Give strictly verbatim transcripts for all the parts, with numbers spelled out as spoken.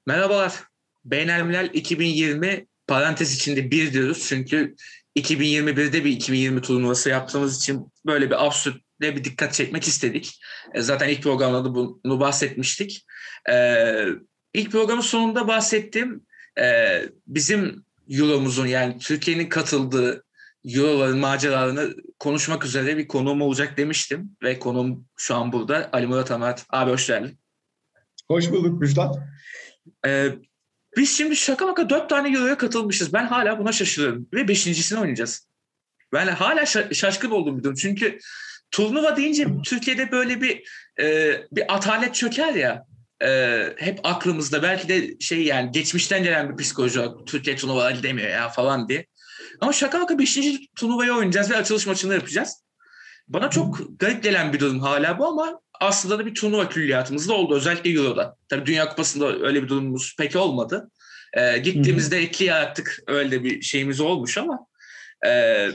Merhabalar. Beynelmilel iki bin yirmi parantez içinde bir diyoruz. Çünkü iki bin yirmi birde bir iki bin yirmi turnuvası yaptığımız için böyle bir absürtle bir dikkat çekmek istedik. E, zaten ilk programda da bunu bahsetmiştik. E, ilk programın sonunda bahsettiğim e, bizim Euro'muzun yani Türkiye'nin katıldığı Euro'ların maceralarını konuşmak üzere bir konuğum olacak demiştim. Ve konuğum şu an burada. Ali Murat Amat. Abi hoş geldin. Hoş bulduk Müjdat. E, Biz şimdi şaka maka dört tane Euro'ya katılmışız. Ben hala buna şaşırıyorum. Ve beşincisini oynayacağız. Ben hala şa- şaşkın oldum bir durum. Çünkü turnuva deyince Türkiye'de böyle bir e, bir atalet çöker ya. E, hep aklımızda belki de şey yani geçmişten gelen bir psikoloji var. Türkiye turnuvaları demiyor ya falan diye. Ama şaka maka beşinci turnuvayı oynayacağız ve açılış maçını yapacağız. Bana çok garip gelen bir durum hala bu ama aslında da bir turnuva külliyatımız da oldu. Özellikle Euro'da. Tabii Dünya Kupası'nda öyle bir durumumuz pek olmadı. Ee, gittiğimizde ekli yarattık öyle bir şeyimiz olmuş ama e,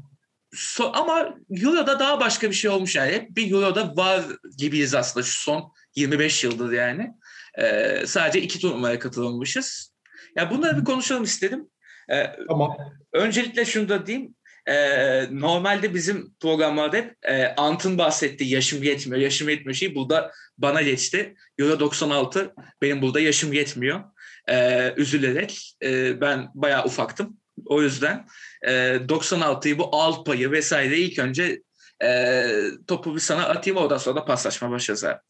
so, ama Euro'da daha başka bir şey olmuş yani. Hep bir Euro'da var gibiyiz aslında şu son yirmi beş yıldır yani. Ee, sadece iki turnuvaya katılmışız. Ya bunları bir konuşalım istedim. Ee, Tamam. Öncelikle şunu da diyeyim. Ee, normalde bizim programlarda hep e, Ant'ın bahsettiği yaşım yetmiyor, yaşım yetmiyor şey burada bana geçti. Euro doksan altı benim burada yaşım yetmiyor. Ee, üzülerek e, ben bayağı ufaktım. O yüzden e, doksan altıyı bu alt payı vesaire ilk önce e, topu bir sana atayım oradan sonra da paslaşma başlarız abi.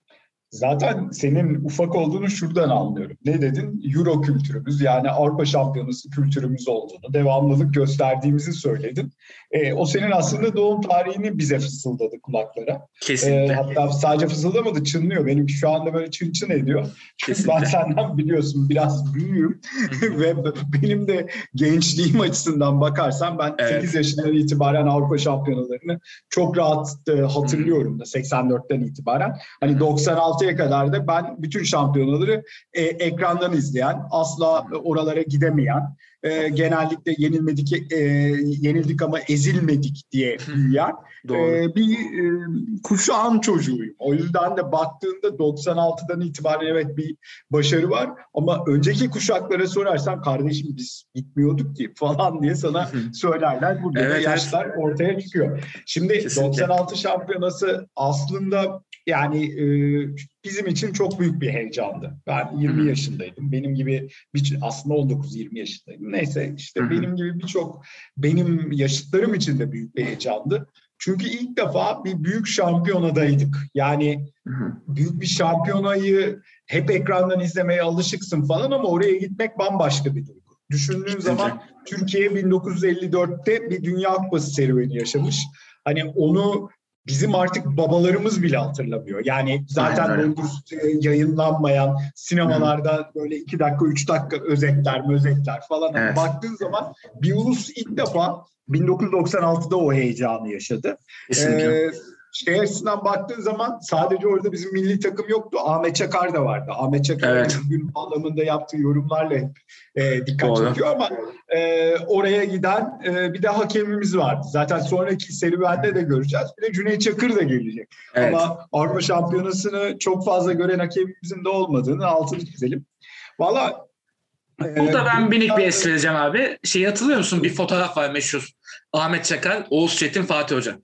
Zaten senin ufak olduğunu şuradan anlıyorum. Ne dedin? Euro kültürümüz yani Avrupa Şampiyonası kültürümüz olduğunu, devamlılık gösterdiğimizi söyledin. E, o senin aslında doğum tarihini bize fısıldadı kulaklara. E, Kesinlikle. hatta sadece fısıldamadı, çınlıyor. Benimki şu anda böyle çın çın ediyor. Çünkü ben Kesinlikle. senden biliyorsun biraz büyüğüm. Ve benim de gençliğim açısından bakarsan ben Evet. sekiz yaşından itibaren Avrupa Şampiyonalarını çok rahat e, hatırlıyorum da seksen dörtten itibaren. Hani doksan altıya kadar da ben bütün şampiyonaları e, ekrandan izleyen, asla oralara gidemeyen, e, genellikle yenilmedik, e, yenildik ama ezilmedik diye büyüyen e, bir e, kuşağın çocuğuyum. O yüzden de baktığında doksan altıdan itibaren evet bir başarı var ama önceki kuşaklara sorarsan kardeşim biz gitmiyorduk ki falan diye sana söylerler. Burada Evet, da yaşlar evet. ortaya çıkıyor. Şimdi Kesinlikle. doksan altı şampiyonası aslında yani e, bizim için çok büyük bir heyecandı. Ben yirmi Hı-hı. yaşındaydım. Benim gibi bir, aslında on dokuz yirmi yaşındaydım. Neyse işte Hı-hı. benim gibi birçok benim yaşıtlarım için de büyük bir heyecandı. Çünkü ilk defa bir büyük şampiyonadaydık. Yani Hı-hı. büyük bir şampiyonayı hep ekrandan izlemeye alışıksın falan ama oraya gitmek bambaşka bir duygu. Düşündüğün zaman Türkiye bin dokuz yüz elli dörtte bir Dünya Kupası serüveni yaşamış. Hani onu bizim artık babalarımız bile hatırlamıyor. Yani zaten doğru yayınlanmayan sinemalarda böyle iki dakika, üç dakika özetler, mözetler falan. Evet. Baktığın zaman bir ulus ilk defa bin dokuz yüz doksan altıda o heyecanı yaşadı. Kesinlikle. Ee, şey açısından baktığın zaman sadece orada bizim milli takım yoktu. Ahmet Çakar da vardı. Ahmet Çakar'ın evet. bugün bağlamında yaptığı yorumlarla hep e, dikkat Doğru. çekiyor ama e, oraya giden e, bir de hakemimiz vardı. Zaten sonraki serüvende de göreceğiz. Bir de Cüneyt Çakır da gelecek. Evet. Ama Avrupa Şampiyonası'nı çok fazla gören hakemimizin de olmadığını altını çizelim. Valla Burada ben minik bir esireceğim abi. Şey hatırlıyor musun? Bir fotoğraf var meşhur. Ahmet Çakar, Oğuz Çetin, Fatih Hoca.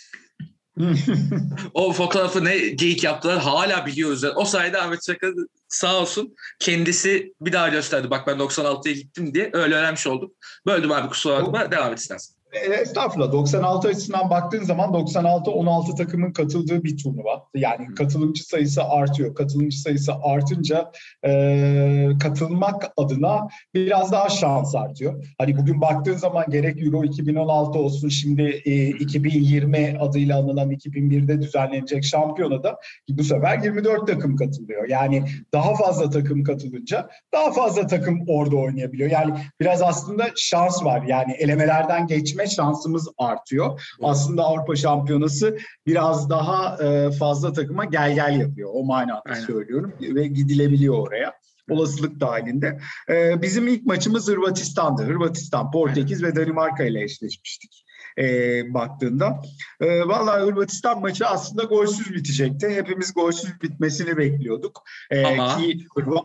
O fotoğrafı ne geyik yaptılar hala biliyoruz. O sayede Ahmet Çakar sağ olsun kendisi bir daha gösterdi. Bak ben doksan altıya gittim diye öyle öğrenmiş olduk. Böldüm abi kusura bakma. Devam et istersen. Estağfurullah. doksan altı açısından baktığın zaman doksan altı on altı takımın katıldığı bir turnuva. Yani katılımcı sayısı artıyor. Katılımcı sayısı artınca e, katılmak adına biraz daha şans artıyor. Hani bugün baktığın zaman gerek Euro iki bin on altı olsun şimdi e, iki bin yirmi adıyla anılan iki bin birde düzenlenecek şampiyonada bu sefer yirmi dört takım katılıyor. Yani daha fazla takım katılınca daha fazla takım orada oynayabiliyor. Yani biraz aslında şans var. Yani elemelerden geçme şansımız artıyor. Aslında Avrupa Şampiyonası biraz daha e, fazla takıma gel gel yapıyor. O manada Aynen. söylüyorum ve gidilebiliyor oraya. Olasılık dahilinde. E, bizim ilk maçımız Hırvatistan'dı. Hırvatistan, Portekiz Aynen. ve Danimarka ile eşleşmiştik. E, baktığında. E, vallahi Hırvatistan maçı aslında golsüz bitecekti. Hepimiz golsüz bitmesini bekliyorduk. E, Ama ki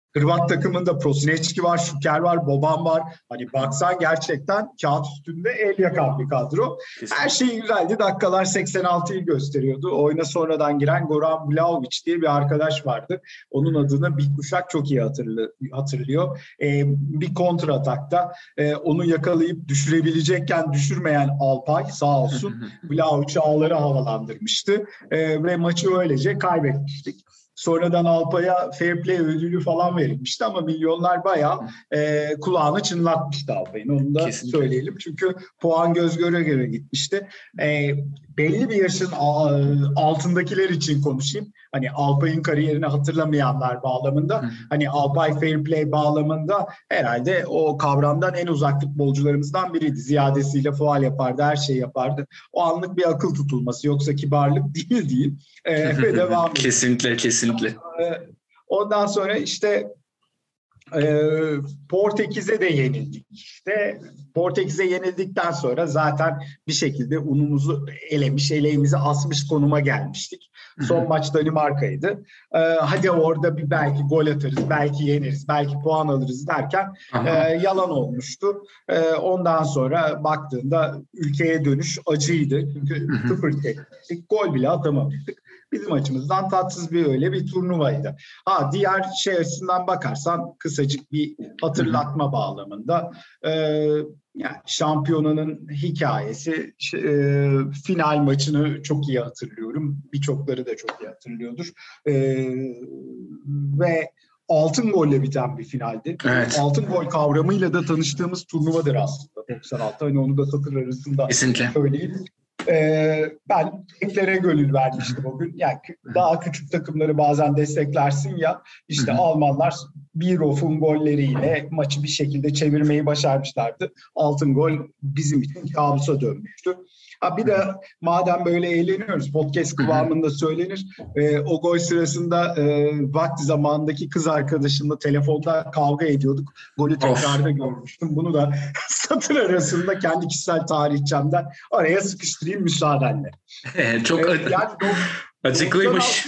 Hırvat takımında Prosinecki var, Şuker var, Boban var. Hani baksan gerçekten kağıt üstünde el yakan bir kadro. Kesinlikle. Her şey güzeldi. Dakikalar seksen altıyı gösteriyordu. Oyuna sonradan giren Goran Vlahovic diye bir arkadaş vardı. Onun adını bir kuşak çok iyi hatırlıyor. Ee, bir kontra atakta e, onu yakalayıp düşürebilecekken düşürmeyen Alpay sağ olsun Vlahovic'i ağları havalandırmıştı. Ee, ve maçı öylece kaybetmiştik. Sonradan Alpay'a fair play ödülü falan verilmişti ama milyonlar bayağı e, kulağını çınlatmıştı Alpay'ın. Onu da Kesinlikle. söyleyelim. Çünkü puan göz göre göre gitmişti. E, belli bir yaşın altındakiler için konuşayım. Hani Alpay'ın kariyerini hatırlamayanlar bağlamında. Hı. Hani Alpay fair play bağlamında herhalde o kavramdan en uzak futbolcularımızdan biriydi. Ziyadesiyle faul yapardı, her şeyi yapardı. O anlık bir akıl tutulması. Yoksa kibarlık değil değil. E, ve devam Kesinlikle, kesinlikle. Ondan sonra işte e, Portekiz'e de yenildik. İşte Portekiz'e yenildikten sonra zaten bir şekilde unumuzu elemiş, eleğimizi asmış konuma gelmiştik. Son maç Danimarka'ydı. E, hadi orada bir belki gol atarız, belki yeniriz, belki puan alırız derken e, yalan olmuştu. E, ondan sonra baktığında ülkeye dönüş acıydı. Çünkü sıfır teknik, gol bile atamamıştık. Bizim açımızdan tatsız bir öyle bir turnuvaydı. Ha diğer şey açısından bakarsan kısacık bir hatırlatma bağlamında e, yani şampiyonanın hikayesi e, final maçını çok iyi hatırlıyorum. Birçokları da çok iyi hatırlıyordur. E, ve altın golle biten bir finaldi. Evet. Altın gol kavramıyla da tanıştığımız turnuvadır aslında doksan altı. Hani onu da satır arasında Kesinlikle. söyleyeyim. Ee, ben teklere gönül vermiştim o gün. Yani daha küçük takımları bazen desteklersin ya. İşte Almanlar Bierhoff'un golleriyle maçı bir şekilde çevirmeyi başarmışlardı. Altın gol bizim için kabusa dönmüştü. Ha bir de madem böyle eğleniyoruz, podcast kıvamında söylenir. E, o gol sırasında e, vakti zamanındaki kız arkadaşımla telefonda kavga ediyorduk. Golü tekrarda görmüştüm. Bunu da satır arasında kendi kişisel tarihçemden araya sıkıştırayım müsaadenle. Çok e, yani acıklıymış.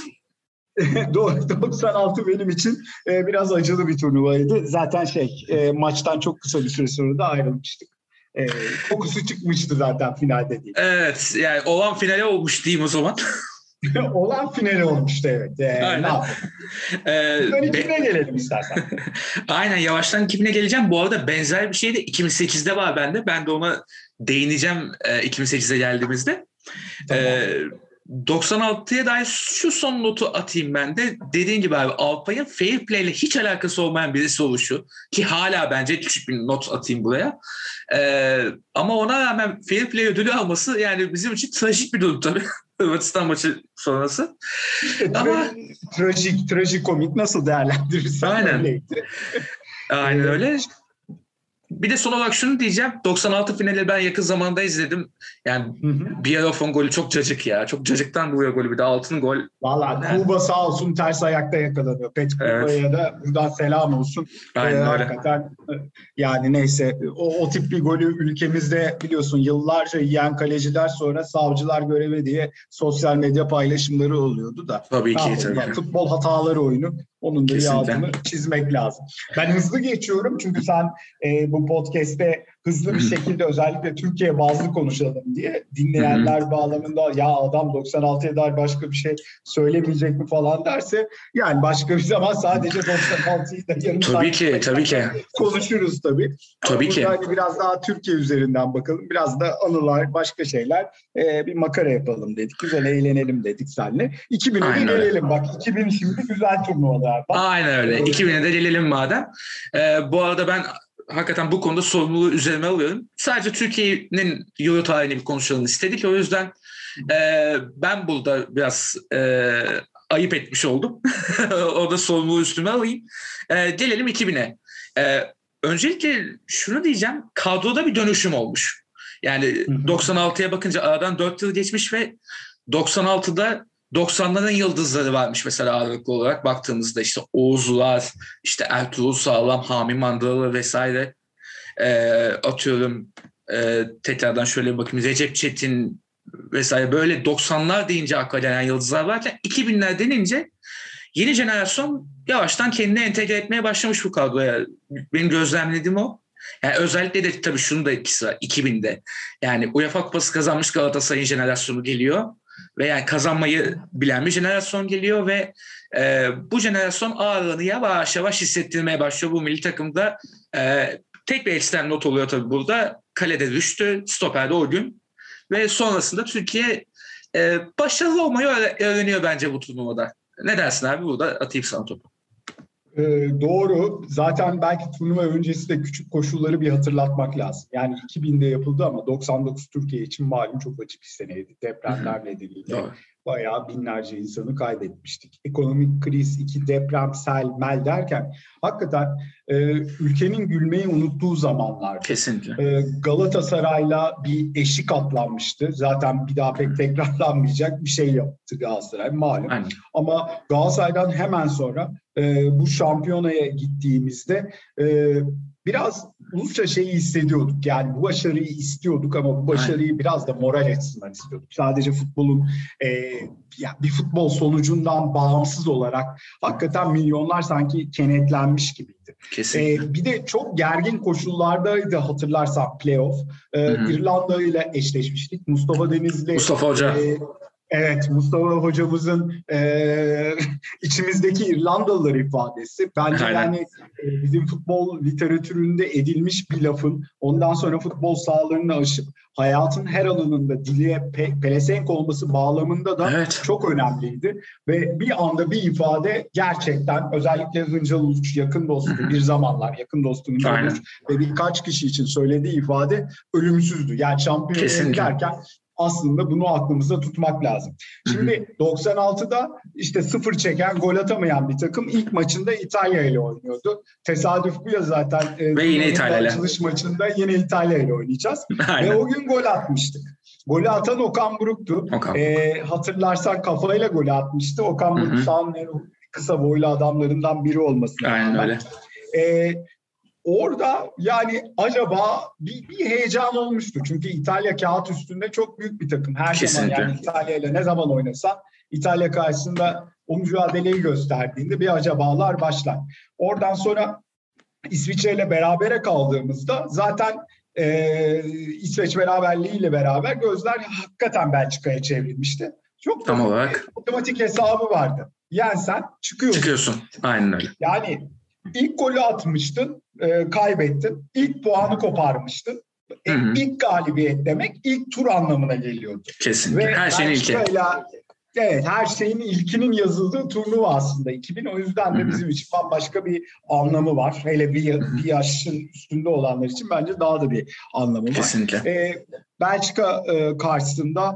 doksan altı benim için e, biraz acılı bir turnuvaydı. Zaten şey e, maçtan çok kısa bir süre sonra da ayrılmıştık. E, kokusu çıkmıştı zaten finalde değil. Evet, yani olan finale olmuş diyeyim o zaman. Olan finali olmuştu evet. E, Aynen. Ee, iki bine gelelim istersen. Aynen, yavaştan iki bine geleceğim. Bu arada benzer bir şey de iki bin sekizde var bende. Ben de ona değineceğim e, iki bin sekize geldiğimizde. Tamam. E, doksan altıya dair şu son notu atayım ben de. Dediğin gibi abi, Alpay'ın fair play ile hiç alakası olmayan birisi oluşu. Ki hala bence küçük bir not atayım buraya. Ee, ama ona rağmen fair play ödülü alması yani bizim için trajik bir durum tabii. Hırvatistan maçı sonrası. İşte ama tra- trajik, trajikomik nasıl değerlendirirsen aynen. Öyleydi. Aynen öyle. Bir de son olarak şunu diyeceğim. doksan altı finali ben yakın zamanda izledim. Yani Bierhoff'un golü çok cacık ya. Çok cacıktan vuruyor golü, bir de altın gol. Valla yani. Kuba sağ olsun ters ayakta yakalanıyor. Pet Kuba'ya evet. da buradan selam olsun. Aynen ee, öyle. Hakikaten yani neyse o, o tip bir golü ülkemizde biliyorsun yıllarca yiyen kaleciler sonra savcılar göreve diye sosyal medya paylaşımları oluyordu da. Tabii ki. Tabii. Yani, futbol hataları oyunu. Onun da bir altını çizmek lazım. Ben hızlı geçiyorum çünkü sen e, bu podcast'te hızlı bir şekilde özellikle Türkiye bazlı konuşalım diye dinleyenler bağlamında ya adam doksan altıya dair başka bir şey söylemeyecek mi falan derse yani başka bir zaman sadece doksan altıyı da yarım tabii ki, tabii ki. konuşuruz tabii. Tabii ki. Hani biraz daha Türkiye üzerinden bakalım. Biraz da anılar, başka şeyler. E, bir makara yapalım dedik. Güzel eğlenelim dedik seninle. iki bine de gelelim. Bak iki bin şimdi güzel turnuvalar. Bak. Aynen öyle. iki bine de gelelim madem. Ee, bu arada ben hakikaten bu konuda sorumluluğu üzerime alıyorum. Sadece Türkiye'nin Euro tarihini bir konuşalım istedik. O yüzden e, ben burada biraz e, ayıp etmiş oldum. Orada sorumluluğu üstüme alayım. E, gelelim iki bine. E, öncelikle şunu diyeceğim. Kadroda bir dönüşüm olmuş. Yani doksan altıya bakınca aradan dört yıl geçmiş ve doksan altıda doksanların yıldızları varmış mesela ağırlıklı olarak baktığımızda işte Oğuzlar, işte Ertuğrul Sağlam, Hami Mandıralı vesaire e, atıyorum e, tekrardan şöyle bir bakayım Recep Çetin vesaire böyle doksanlar deyince akla gelen yıldızlar varken iki binler denince yeni jenerasyon yavaştan kendini entegre etmeye başlamış bu kadroya. Benim gözlemlediğim o. Yani özellikle de tabii şunun da etkisi var iki binde. Yani UEFA Kupası kazanmış Galatasaray'ın jenerasyonu geliyor. Ve yani kazanmayı bilen bir jenerasyon geliyor ve e, bu jenerasyon ağırlığını yavaş yavaş hissettirmeye başlıyor. Bu milli takımda e, tek bir ekstrem not oluyor tabii burada. Kalede düştü, stoperde o gün. Ve sonrasında Türkiye e, başarılı olmayı öğreniyor bence bu turnuvada. Ne dersin abi? Burada atayım sana topu. Ee, doğru. Zaten belki turnuva öncesi de küçük koşulları bir hatırlatmak lazım. Yani iki binde yapıldı ama doksan dokuz Türkiye için malum çok açık bir seneydi. Depremler nedeniyle bayağı binlerce insanı kaybetmiştik. Ekonomik kriz, iki deprem, sel, mel derken hakikaten e, ülkenin gülmeyi unuttuğu zamanlar. Kesinlikle. E, Galatasaray'la bir eşik atlanmıştı. Zaten bir daha pek tekrarlanmayacak bir şey yaptı Galatasaray malum. Aynen. Ama Galatasaray'dan hemen sonra e, bu şampiyonaya gittiğimizde e, biraz ulusça şeyi hissediyorduk. Yani bu başarıyı istiyorduk ama bu başarıyı Aynen. biraz da moral açısından istiyorduk. Sadece futbolun e, ya bir futbol sonucundan bağımsız olarak hakikaten milyonlar sanki kenetlenmiş gibiydi. Kesinlikle. E, bir de çok gergin koşullardaydı hatırlarsan playoff. E, İrlanda ile eşleşmiştik. Mustafa Denizli. Mustafa Hoca. E, Evet, Mustafa hocamızın e, içimizdeki İrlandalılar ifadesi. Bence Aynen. yani e, bizim futbol literatüründe edilmiş bir lafın ondan sonra futbol sahalarını aşıp hayatın her alanında diliye pe- pelesenk olması bağlamında da evet. çok önemliydi. Ve bir anda bir ifade gerçekten özellikle Hıncal Uluç yakın dostu bir zamanlar yakın dostu Hıncal Uluç ve birkaç kişi için söylediği ifade ölümsüzdü. Yani şampiyonluğa giderken aslında bunu aklımızda tutmak lazım. Şimdi hı hı. doksan altıda işte sıfır çeken, gol atamayan bir takım ilk maçında İtalya ile oynuyordu. Tesadüf bu ya zaten. Ve yine İtalya ile. Açılış maçında yine İtalya ile oynayacağız. Ve o gün gol atmıştık. Golü atan Okan Buruk'tu. Okan. Ee, hatırlarsan kafayla golü atmıştı. Okan Buruk sağın kısa boylu adamlarından biri olması. Aynen öyle. Ee, Orada yani acaba bir, bir heyecan olmuştu. Çünkü İtalya kağıt üstünde çok büyük bir takım. Her Kesinlikle. zaman yani İtalya ile ne zaman oynasan İtalya karşısında o mücadeleyi gösterdiğinde bir acabalar başlar. Oradan sonra İsviçre ile berabere kaldığımızda zaten e, İsveç beraberliğiyle beraber gözler hakikaten Belçika'ya çevrilmişti. Çok tam olarak otomatik hesabı vardı. Yensen çıkıyorsun. Çıkıyorsun. Aynen öyle. Yani İlk golü atmıştın, e, kaybettin. İlk puanı koparmıştın. E, ilk galibiyet demek ilk tur anlamına geliyordu. Kesinlikle. Ve her şeyin ilki. Evet, her şeyin ilkinin yazıldığı turnuva aslında iki bin. O yüzden de bizim için bambaşka bir anlamı var. Hele bir, bir yaşın üstünde olanlar için bence daha da bir anlamı var. Kesinlikle. E, Belçika e, karşısında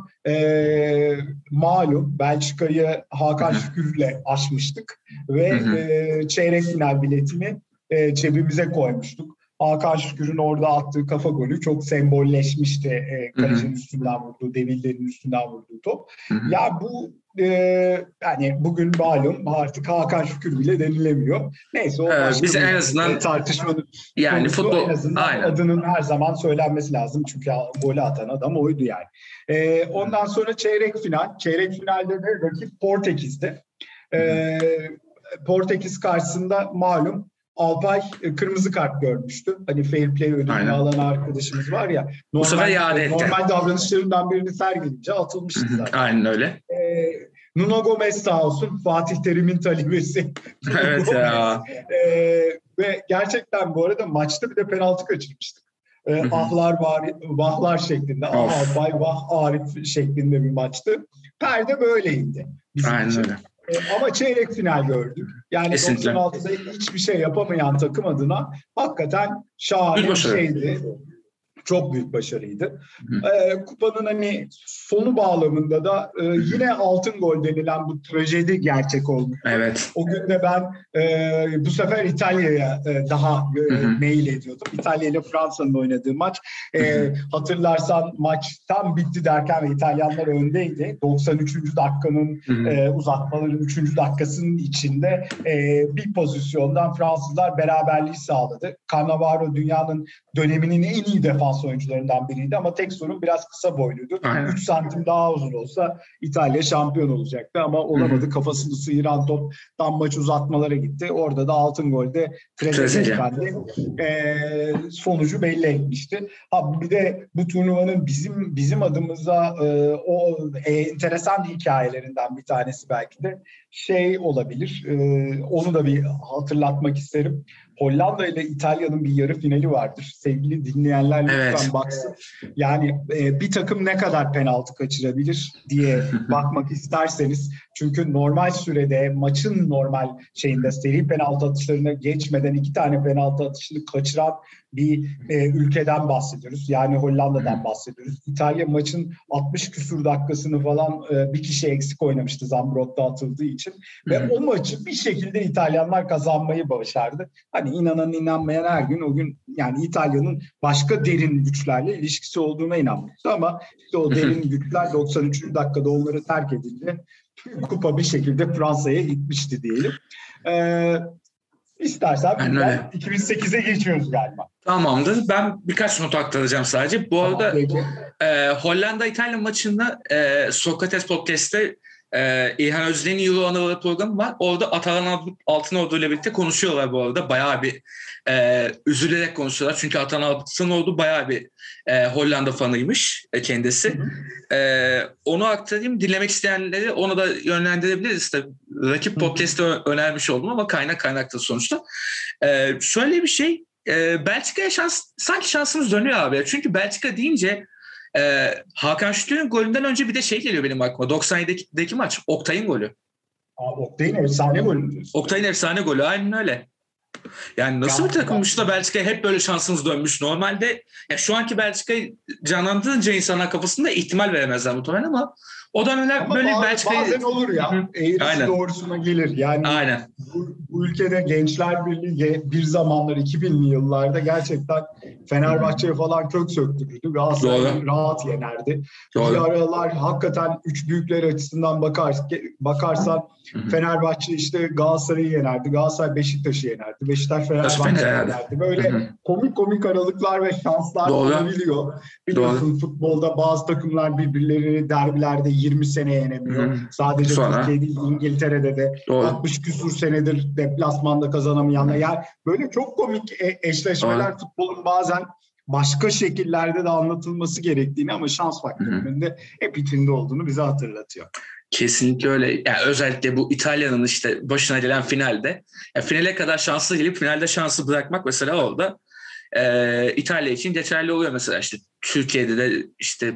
e, malum Belçika'yı Hakan Şükür'le aşmıştık ve e, çeyrek final biletini e, cebimize koymuştuk. Hakan Şükür'ün orada attığı kafa golü çok sembolleşmişti. E, kalecinin üstünden vurduğu, Deviller'in üstünden vurduğu top. Hı hı. Ya bu e, yani bugün malum artık Hakan Şükür bile denilemiyor. Neyse o evet, başka biz bir en azından tartışmanın yani konusu. futbol En azından aynen. adının her zaman söylenmesi lazım. Çünkü golü atan adam oydu yani. E, ondan sonra çeyrek final. Çeyrek finalde de rakip Portekiz'di. E, Portekiz karşısında malum Alpay kırmızı kart görmüştü. Hani fair play ödülünü alan arkadaşımız var ya. Normal, bu sefer iade etti. Normal davranışlarından birini sergileyince atılmıştı zaten. Aynen öyle. Ee, Nuno Gomes sağ olsun. Fatih Terim'in talibesi. Evet ya. Ee, ve gerçekten bu arada maçta bir de penaltı kaçırmıştık. Ee, ahlar var, vahlar şeklinde. Ah Alpay, vah Arif şeklinde bir maçtı. Perde böyleydi. Aynen için. öyle. Ama çeyrek final gördük. Yani kesinlikle. doksan altıda hiçbir şey yapamayan takım adına hakikaten şahane bir şeydi. Çok büyük başarıydı. Ee, kupanın hani sonu bağlamında da e, yine altın gol denilen bu trajedi gerçek olmuş. Evet. O gün de ben e, bu sefer İtalya'ya e, daha e, mail ediyordum. İtalya ile Fransa'nın oynadığı maç. E, hatırlarsan maç tam bitti derken İtalyanlar öndeydi. doksan üçüncü dakikanın e, uzatmaların üçüncü dakikasının içinde e, bir pozisyondan Fransızlar beraberliği sağladı. Cannavaro dünyanın döneminin en iyi defansı defans oyuncularından biriydi ama tek sorun biraz kısa boyluydu. Aynen. üç santim daha uzun olsa İtalya şampiyon olacaktı ama olamadı. Hı-hı. Kafasını sıyıran top tam maç uzatmalara gitti. Orada da altın golde Trezeguet efendi e, sonucu belli etmişti. Ha bir de bu turnuvanın bizim bizim adımıza e, o e, enteresan hikayelerinden bir tanesi belki de şey olabilir. E, onu da bir hatırlatmak isterim. Hollanda ile İtalya'nın bir yarı finali vardır. Sevgili dinleyenler lütfen evet. baksın. Yani e, bir takım ne kadar penaltı kaçırabilir diye bakmak isterseniz. Çünkü normal sürede maçın normal şeyinde seri penaltı atışlarına geçmeden iki tane penaltı atışını kaçıran bir e, ülkeden bahsediyoruz. Yani Hollanda'dan bahsediyoruz. İtalya maçın altmış küsur dakikasını falan e, bir kişi eksik oynamıştı Zambrotta atıldığı için. Ve o maçı bir şekilde İtalyanlar kazanmayı başardı. Hani inanan inanmayan her gün o gün yani İtalya'nın başka derin güçlerle ilişkisi olduğuna inanmıştı ama işte o derin güçler doksan üçüncü dakikada onları terk edince kupa bir şekilde Fransa'ya gitmişti diyelim. Ee, istersen ben iki bin sekize geçiyoruz galiba. Tamamdır. Ben birkaç not aktaracağım sadece. Bu arada tamam, e, Hollanda-İtalya maçında e, Sokrates Podcast'te e, İlhan Özden'in Euro Anıları programı var. Orada Atalan Altınordu ile birlikte konuşuyorlar bu arada. Bayağı bir e, üzülerek konuşuyorlar. Çünkü Atalan Altınordu bayağı bir e, Hollanda fanıymış e, kendisi. Hı hı. E, onu aktarayım. Dinlemek isteyenleri ona da yönlendirebiliriz. Tabii, rakip podcast'te önermiş oldum ama kaynak kaynaktır sonuçta. E, şöyle bir şey. E, Belçika'ya şans, sanki şansımız dönüyor abi. Çünkü Belçika deyince e, Hakan Şükür'ün golünden önce bir de şey geliyor benim aklıma. doksan yedideki maç. Oktay'ın golü. Aa, Oktay'ın efsane golü diyorsun. Oktay'ın efsane golü. Aynen öyle. Yani nasıl ya, bir takımmış da Belçika'ya hep böyle şansımız dönmüş. Normalde ya şu anki Belçika'yı canlandırınca insanlar kafasında ihtimal veremezler muhtemelen ama o dönemler ama böyle bazen, Belçika'yı... bazen olur ya. Eğrisi doğrusuna gelir. Yani Aynen. Bu, bu ülkede Gençler Birliği bir zamanlar iki binli yıllarda gerçekten Fenerbahçe'ye falan kök söktürürdü. Galatasaray'ı rahat yenerdi. Doğru. Bir aralar hakikaten üç büyükler açısından bakar, bakarsan Hı-hı. Fenerbahçe işte Galatasaray'ı yenerdi. Galatasaray Beşiktaş'ı yenerdi. Beşiktaş Fenerbahçe'yi yenerdi. Böyle Hı-hı. komik komik aralıklar ve şanslar Doğru. olabiliyor. Biliyorsun Doğru. futbolda bazı takımlar birbirlerini derbilerde yirmi sene yenemiyor. Hı-hı. Sadece Sonra. Türkiye değil İngiltere'de de Doğru. altmış küsur senedir deplasmanda kazanamayanlar. Yani böyle çok komik eşleşmeler Doğru. futbolun bazen başka şekillerde de anlatılması gerektiğini ama şans faktörünün de hep içinde olduğunu bize hatırlatıyor. Kesinlikle öyle. Yani özellikle bu İtalya'nın işte başına gelen finalde yani finale kadar şanslı gelip finalde şansı bırakmak mesela orada e, İtalya için geçerli oluyor mesela işte Türkiye'de de işte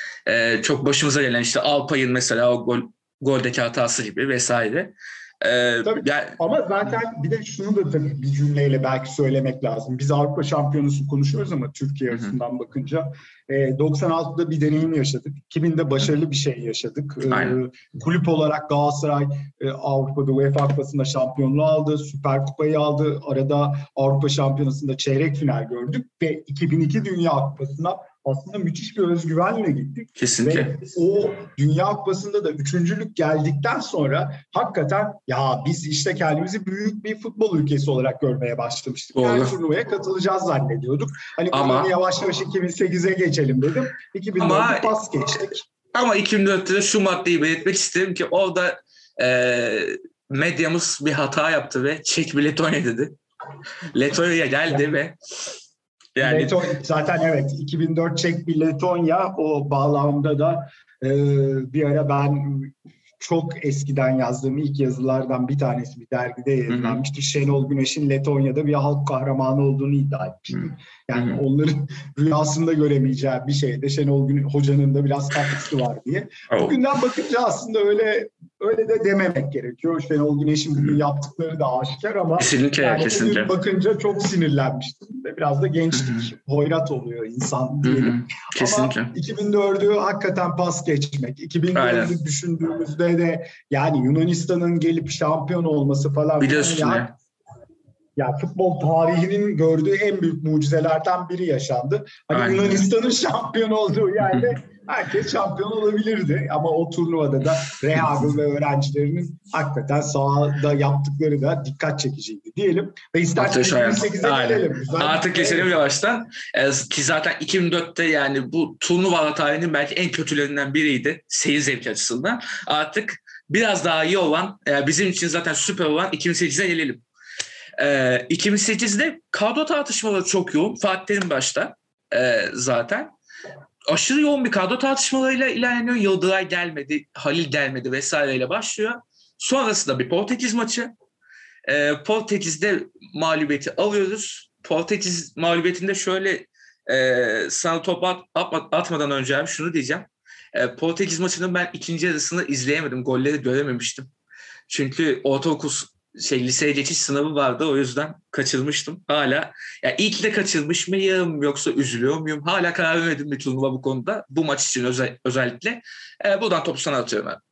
e, çok başımıza gelen işte Alpay'ın mesela o gol, goldeki hatası gibi vesaire. Ee, tabii, yani, ama zaten bir de şunu da tabii bir cümleyle belki söylemek lazım. Biz Avrupa Şampiyonası konuşuyoruz ama Türkiye açısından bakınca e, doksan altıda bir deneyim yaşadık. iki binde başarılı bir şey yaşadık. E, kulüp olarak Galatasaray e, Avrupa'da UEFA Kupası'nda şampiyonluğu aldı. Süper Kupayı aldı. Arada Avrupa Şampiyonası'nda çeyrek final gördük ve iki bin iki Dünya Kupası'na aslında müthiş bir özgüvenle gittik. Kesinlikle. Ve o Dünya Kupası'nda da üçüncülük geldikten sonra hakikaten ya biz işte kendimizi büyük bir futbol ülkesi olarak görmeye başlamıştık. Doğru. Yani turnuvaya katılacağız zannediyorduk. Hani ama, bunu yavaş yavaş iki bin sekize geçelim dedim. iki bin dörtte pas geçtik. Ama iki bin dörtte de şu maddeyi belirtmek isterim ki orada e, medyamız bir hata yaptı ve Çek bir Letonya dedi. Letonya'ya geldi yani. ve Yani Letonya, zaten evet iki bin dört Çek bir Letonya o bağlamda da e, bir ara ben çok eskiden yazdığım ilk yazılardan bir tanesi bir dergide yayınlanmıştı. Şenol Güneş'in Letonya'da bir halk kahramanı olduğunu iddia etmiştim. Yani Hı-hı. onların rüyasında göremeyeceği bir şeyde Şenol Güneş hocanın da biraz katkısı var diye. Oh. Bugünden bakınca aslında öyle öyle de dememek gerekiyor. Şenol Güneş'in bugün yaptıkları da aşikar ama kesinlikle, yani kesinlikle. bugün bakınca çok sinirlenmiştim. Ve biraz da gençlik, Hı-hı. hoyrat oluyor insan diyelim. Hı-hı. Kesinlikle. Ama iki bin dördü hakikaten pas geçmek. iki bin dördü düşündüğümüzde de yani Yunanistan'ın gelip şampiyon olması falan. Biliyorsun yani, ya. Ya futbol tarihinin gördüğü en büyük mucizelerden biri yaşandı. Hani Aynen. Yunanistan'ın şampiyon olduğu yerde Herkes şampiyon olabilirdi ama o turnuvada da Rehago ve öğrencilerinin hakikaten sahada yaptıkları da dikkat çekiciydi diyelim. Ve isterseniz iki bin sekize gelelim. Artık geçelim yavaştan. Ee, ki zaten iki bin dörtte yani bu turnuva tarihinin belki en kötülerinden biriydi seyir zevki açısından. Artık biraz daha iyi olan, yani bizim için zaten süper olan iki bin sekize gelelim. Ee, iki bin sekizde kadro tartışmaları çok yoğun. Fatih Terim başta e, zaten. Aşırı yoğun bir kadro tartışmalarıyla ilerleniyor. Yıldıray gelmedi, Halil gelmedi vesaireyle başlıyor. Sonrasında bir Portekiz maçı. Ee, Portekiz'de mağlubiyeti alıyoruz. Portekiz mağlubiyetinde şöyle e, sana topu at, at, atmadan önce abi şunu diyeceğim. E, Portekiz maçının ben ikinci yarısını izleyemedim. Golleri görememiştim. Çünkü ortaokul şey liseye geçiş sınavı vardı, o yüzden kaçırmıştım. Hala ya ilk de kaçırmış mıyım yoksa üzülüyor muyum? Hala karar vermedim bir turnuva bu konuda. Bu maç için özel, özellikle. E, buradan topu sana atıyorum abi.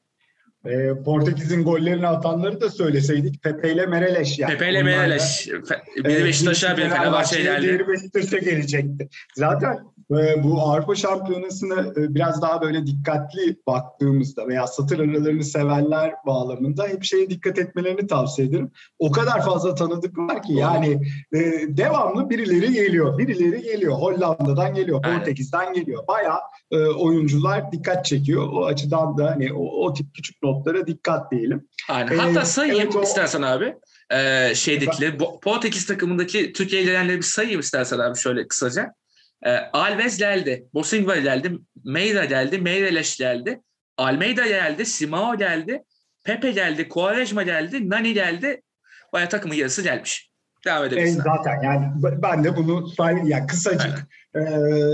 E, Portekiz'in gollerini atanları da söyleseydik. Pepe ile Mereleş yani. Pepe ile Mereleş. Biri Beşiktaş'a, biri Fenerbahçe'ye geldi. Diğeri Beşiktaş'a gelecekti. Zaten e, bu Avrupa Şampiyonası'na e, biraz daha böyle dikkatli baktığımızda veya satır aralarını sevenler bağlamında hep şeye dikkat etmelerini tavsiye ederim. O kadar fazla tanıdık var ki yani e, devamlı birileri geliyor. Birileri geliyor. Hollanda'dan geliyor. Portekiz'den geliyor. Bayağı e, oyuncular dikkat çekiyor. O açıdan da hani o, o tip küçük notlara dikkat diyelim. Aynen. Hatta sayayım evet, o... istersen abi. Ee, şeydekileri, Portekiz takımındaki Türkiye gelenleri bir sayayım istersen abi şöyle kısaca. Ee, Alves geldi, Bosingva geldi, Meira geldi, Meireles geldi, Almeida geldi, Simao geldi, Pepe geldi, Quaresma geldi, Nani geldi. Bayağı takımın yarısı gelmiş. Devam edebilirsin. E, zaten yani ben de bunu sayayım yani kısacık e,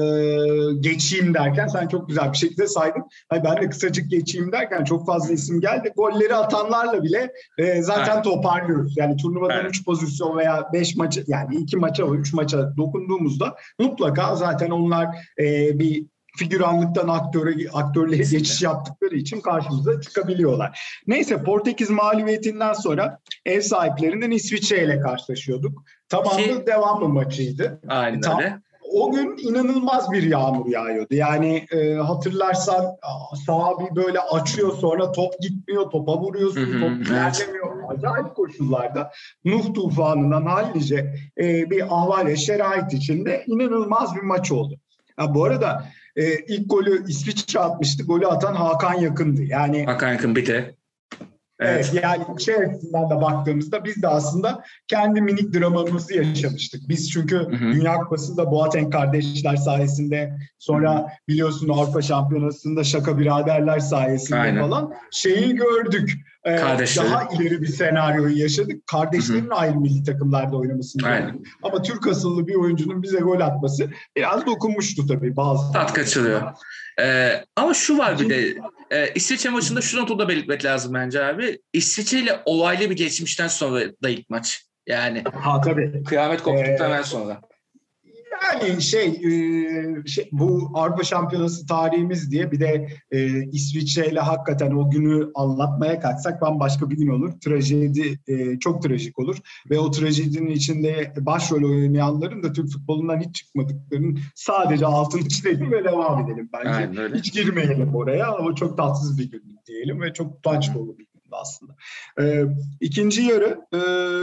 geçeyim derken sen çok güzel bir şekilde saydın. Hayır, ben de kısacık geçeyim derken çok fazla isim geldi. Golleri atanlarla bile e, zaten Aynen. toparlıyoruz. Yani turnuvadan üç pozisyon veya beş maça yani iki maça ve üç maça dokunduğumuzda mutlaka zaten onlar e, bir figüranlıktan aktöre, aktörlere geçiş yaptıkları için karşımıza çıkabiliyorlar. Neyse Portekiz mağlubiyetinden sonra ev sahiplerinden İsviçre ile karşılaşıyorduk. Tamamı şey, devamlı maçıydı. Aynen Tam, öyle. O gün inanılmaz bir yağmur yağıyordu. Yani e, hatırlarsan sağa bir böyle açıyor sonra top gitmiyor, topa vuruyorsun, hı hı, top ilerlemiyor. Evet. Acayip koşullarda Nuh tufanından hallice e, bir ahval ve şerait içinde inanılmaz bir maç oldu. Ha, bu arada e, ilk golü İsviçre atmıştı. Golü atan Hakan Yakın'dı. Yani Hakan Yakın bir de. Evet. evet yani şey açısından da baktığımızda biz de aslında kendi minik dramamızı yaşamıştık. Biz çünkü hı hı. Dünya Kupası'nda Boateng kardeşler sayesinde sonra hı hı. biliyorsun Avrupa Şampiyonası'nda Şaka biraderler sayesinde Aynen. falan şeyi gördük. Ee, daha ileri bir senaryoyu yaşadık. Kardeşlerin hı hı. ayrı milli takımlarda oynamasını gördük. Ama Türk asıllı bir oyuncunun bize gol atması biraz dokunmuştu tabii bazı. Tat kaçırıyor. Ee, ama şu var bir de e, İsviçre maçında şu notu da belirtmek lazım bence abi. İsviçre ile olaylı bir geçmişten sonra da ilk maç. Yani ha, tabii. kıyamet koptuktan hemen ee, sonra. Yani şey, e, şey bu Avrupa Şampiyonası tarihimiz diye bir de e, İsviçre ile hakikaten o günü anlatmaya kalksak bambaşka bir gün olur. Trajedi e, çok trajik olur ve o trajedinin içinde başrol oynayanların da Türk futbolundan hiç çıkmadıklarının sadece altını çizelim ve devam edelim bence. Aynen, hiç girmeyelim oraya ama çok tatsız bir gün diyelim ve çok utanç dolu bir gün aslında. E, ikinci yarı e,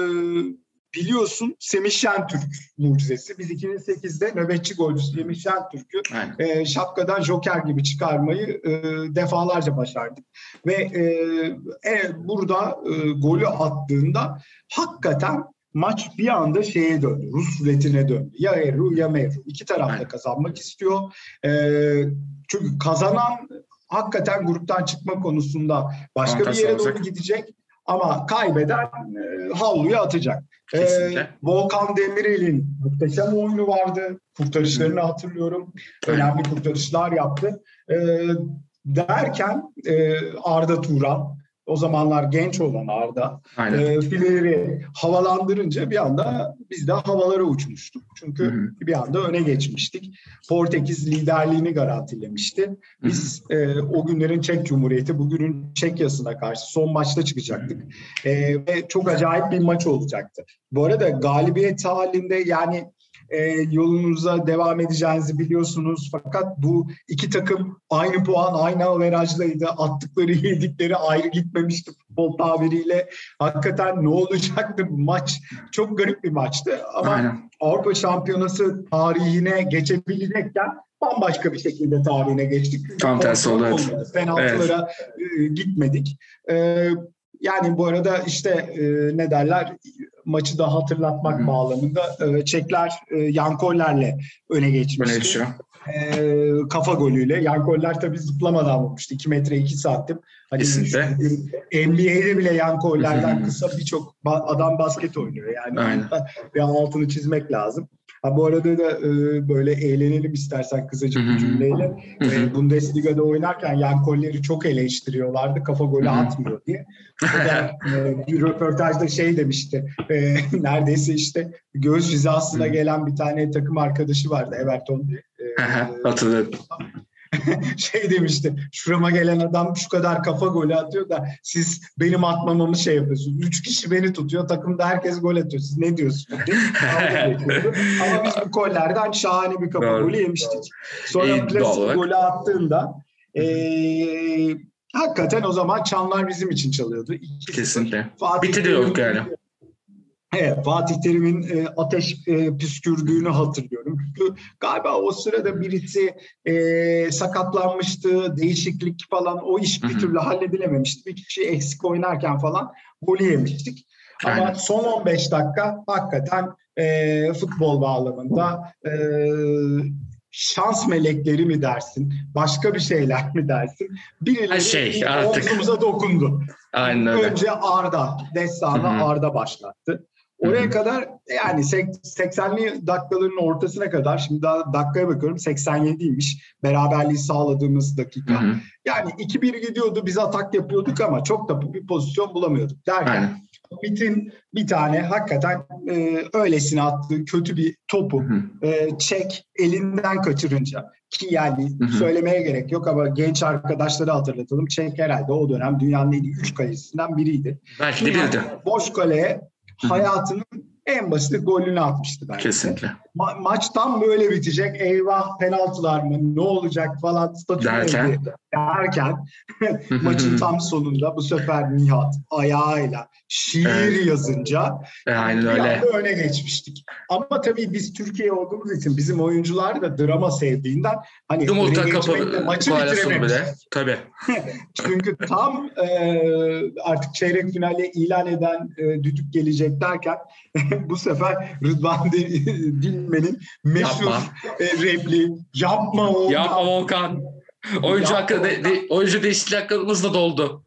biliyorsun Semih Şentürk mucizesi. Biz iki bin sekizde nöbetçi golcü Semih Şentürk'ü e, şapkadan joker gibi çıkarmayı e, defalarca başardık. Ve e, e, burada e, golü attığında hakikaten maç bir anda şeye döndü. Rus ruletine döndü. Ya Eru ya Meru. İki taraf da kazanmak istiyor. E, çünkü kazanan hakikaten gruptan çıkma konusunda başka Antas bir yere olacak. Doğru gidecek. Ama kaybeden e, havluya atacak. Ee, Volkan Demirel'in muhteşem oyunu vardı. Kurtarışlarını hmm. hatırlıyorum. Önemli kurtarışlar yaptı. Ee, derken e, Arda Turan, o zamanlar genç olan Arda, e, fileri havalandırınca bir anda biz de havalara uçmuştuk. Çünkü hmm. bir anda öne geçmiştik. Portekiz liderliğini garantilemişti. Biz hmm. e, o günlerin Çek Cumhuriyeti, bugünün Çekya'sına karşı son maçta çıkacaktık. E, ve çok acayip bir maç olacaktı. Bu arada galibiyet halinde yani e, yolunuza devam edeceğinizi biliyorsunuz. Fakat bu iki takım aynı puan, aynı averajlıydı. Attıkları, yedikleri ayrı gitmemişti futbol tabiriyle. Hakikaten ne olacaktı bu maç? Çok garip bir maçtı ama Aynen. Avrupa Şampiyonası tarihine geçebilecekken bambaşka bir şekilde tarihine geçtik. Tam tersi oldu. Evet. Olmadı. Penaltılara evet. gitmedik. Ee, yani bu arada işte e, ne derler, maçı da hatırlatmak Hı-hı. bağlamında e, Çekler e, Yankoller'le öne geçmişti. Öne e, kafa golüyle. Yankoller tabii zıplamadan vurmuştu. iki metre iki santim. Hani N B A'de bile Yankoller'den kısa birçok adam basket oynuyor. Yani bir altını çizmek lazım. Ha, bu arada da e, böyle eğlenelim istersen kısacık bir cümleyle. E, Bundesliga'da oynarken Yankoller'i çok eleştiriyorlardı. Kafa golü atmıyor diye. O da e, bir röportajda şey demişti. E, neredeyse işte göğüs hizasına gelen bir tane takım arkadaşı vardı. Everton diye. E, Hatırladım. şey demişti, şurama gelen adam şu kadar kafa golü atıyor da siz benim atmamamı şey yapıyorsunuz. Üç kişi beni tutuyor, takımda herkes gol atıyor. Siz ne diyorsunuz diye. Ama biz bu gollerden şahane bir kafa golü yemiştik. Sonra Plastik golü attığında ee, hakikaten o zaman çanlar bizim için çalıyordu. Kesinlikle. Biti de yok yani. Evet, Fatih Terim'in e, ateş e, püskürdüğünü hatırlıyorum. Çünkü galiba o sırada birisi e, sakatlanmıştı, değişiklik falan, o iş bir türlü halledilememişti. Bir kişi eksik oynarken falan golü yemiştik. Aynen. Ama son on beş dakika hakikaten e, futbol bağlamında e, şans melekleri mi dersin, başka bir şeyler mi dersin? Birileri şey, omzumuza dokundu. Aynen öyle. Önce Arda, destanı Arda başlattı. Oraya Hı-hı. kadar yani seksenli dakikaların ortasına kadar, şimdi daha dakikaya bakıyorum, seksen yediymiş beraberliği sağladığımız dakika. Hı-hı. Yani iki bir gidiyordu, biz atak yapıyorduk ama çok da bir pozisyon bulamıyorduk derken Ümit'in bir tane hakikaten e, öylesine attığı kötü bir topu e, Çek elinden kaçırınca, ki yani Hı-hı. söylemeye gerek yok ama genç arkadaşları hatırlatalım. Çek herhalde o dönem dünyanın en iyi üç kalecisinden biriydi. Belki de biriydi. Boş kaleye hayatının en basit golünü atmıştı bence. Kesinlikle. Ma- maç tam böyle bitecek. Eyvah, penaltılar mı? Ne olacak falan statü derken, derken maçın tam sonunda bu sefer Nihat ayağıyla şiir evet. yazınca e, aynen öyle. öne geçmiştik. Ama tabii biz Türkiye olduğumuz için bizim oyuncular da drama sevdiğinden hani yumurta kapalı maçı bitirememiştik. Tabii. Çünkü tam e, artık çeyrek finale ilan eden e, düdük gelecek derken bu sefer Rıdvan Dilmen'in meşhur e, repliği yapma Volkan. Yapma Volkan. Oyuncu hakkı de, de, oyuncu değişiklik hakkımız da doldu.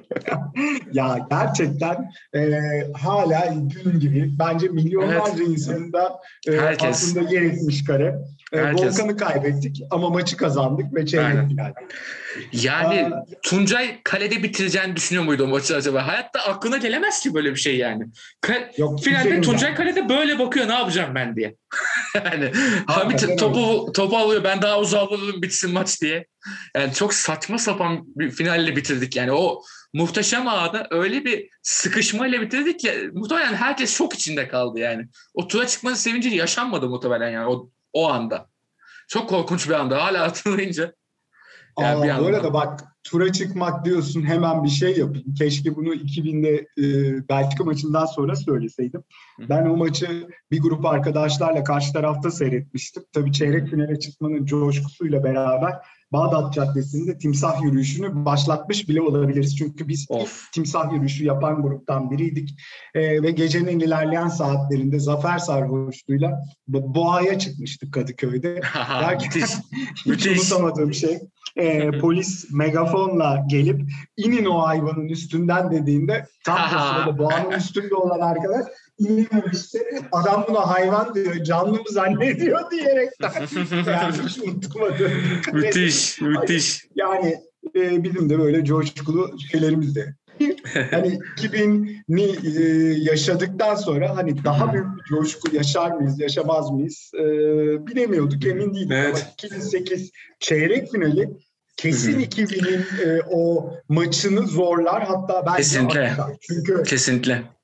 Ya gerçekten e, hala gün gibi bence milyonlarca evet. insanın da e, aslında yer etmiş kare. E, Volkan'ı kaybettik ama maçı kazandık ve çeyrek final. Yani Aa, Tuncay kalede bitireceğini düşünüyor muydu o maçı acaba? Hayatta aklına gelemez ki böyle bir şey yani. Ka- yok, finalde Tuncay ben. kalede böyle bakıyor, ne yapacağım ben diye. Yani Hamit topu topu alıyor, ben daha uzağa alalım bitsin maç diye. Yani çok saçma sapan bir finalle bitirdik yani. O muhteşem ağda öyle bir sıkışmayla bitirdik ki muhtemelen herkes şok içinde kaldı yani. O tura çıkmanın sevinci yaşanmadı muhtemelen yani o, o anda. Çok korkunç bir anda. Hala hatırlayınca. Yani Aa, bu arada bak, tura çıkmak diyorsun, hemen bir şey yapayım. Keşke bunu iki binde e, Belçika maçından sonra söyleseydim. Hı. Ben o maçı bir grup arkadaşlarla karşı tarafta seyretmiştim. Tabii çeyrek finale çıkmanın coşkusuyla beraber Bağdat Caddesi'nde timsah yürüyüşünü başlatmış bile olabiliriz. Çünkü biz of. timsah yürüyüşü yapan gruptan biriydik. Ee, ve gecenin ilerleyen saatlerinde zafer sarhoşluğuyla boğaya çıkmıştık Kadıköy'de. Derken hiç unutamadığım şey, e, polis megafonla gelip inin o hayvanın üstünden dediğinde tam o sırada boğanın üstünde olan arkadaş İnememişti. Adam buna hayvan diyor, canlı mı zannediyor diyerekten. Yani hiç unutmadım. Müthiş, müthiş. Yani e, bizim de böyle coşkulu şeylerimiz de. Hani iki bini e, yaşadıktan sonra hani daha büyük bir coşku yaşar mıyız, yaşamaz mıyız e, bilemiyorduk, emin değildik. Evet. Ama iki bin sekiz çeyrek finali kesin iki binin e, o maçını zorlar, hatta belki kesinlikle. Artar. Çünkü kesinlikle.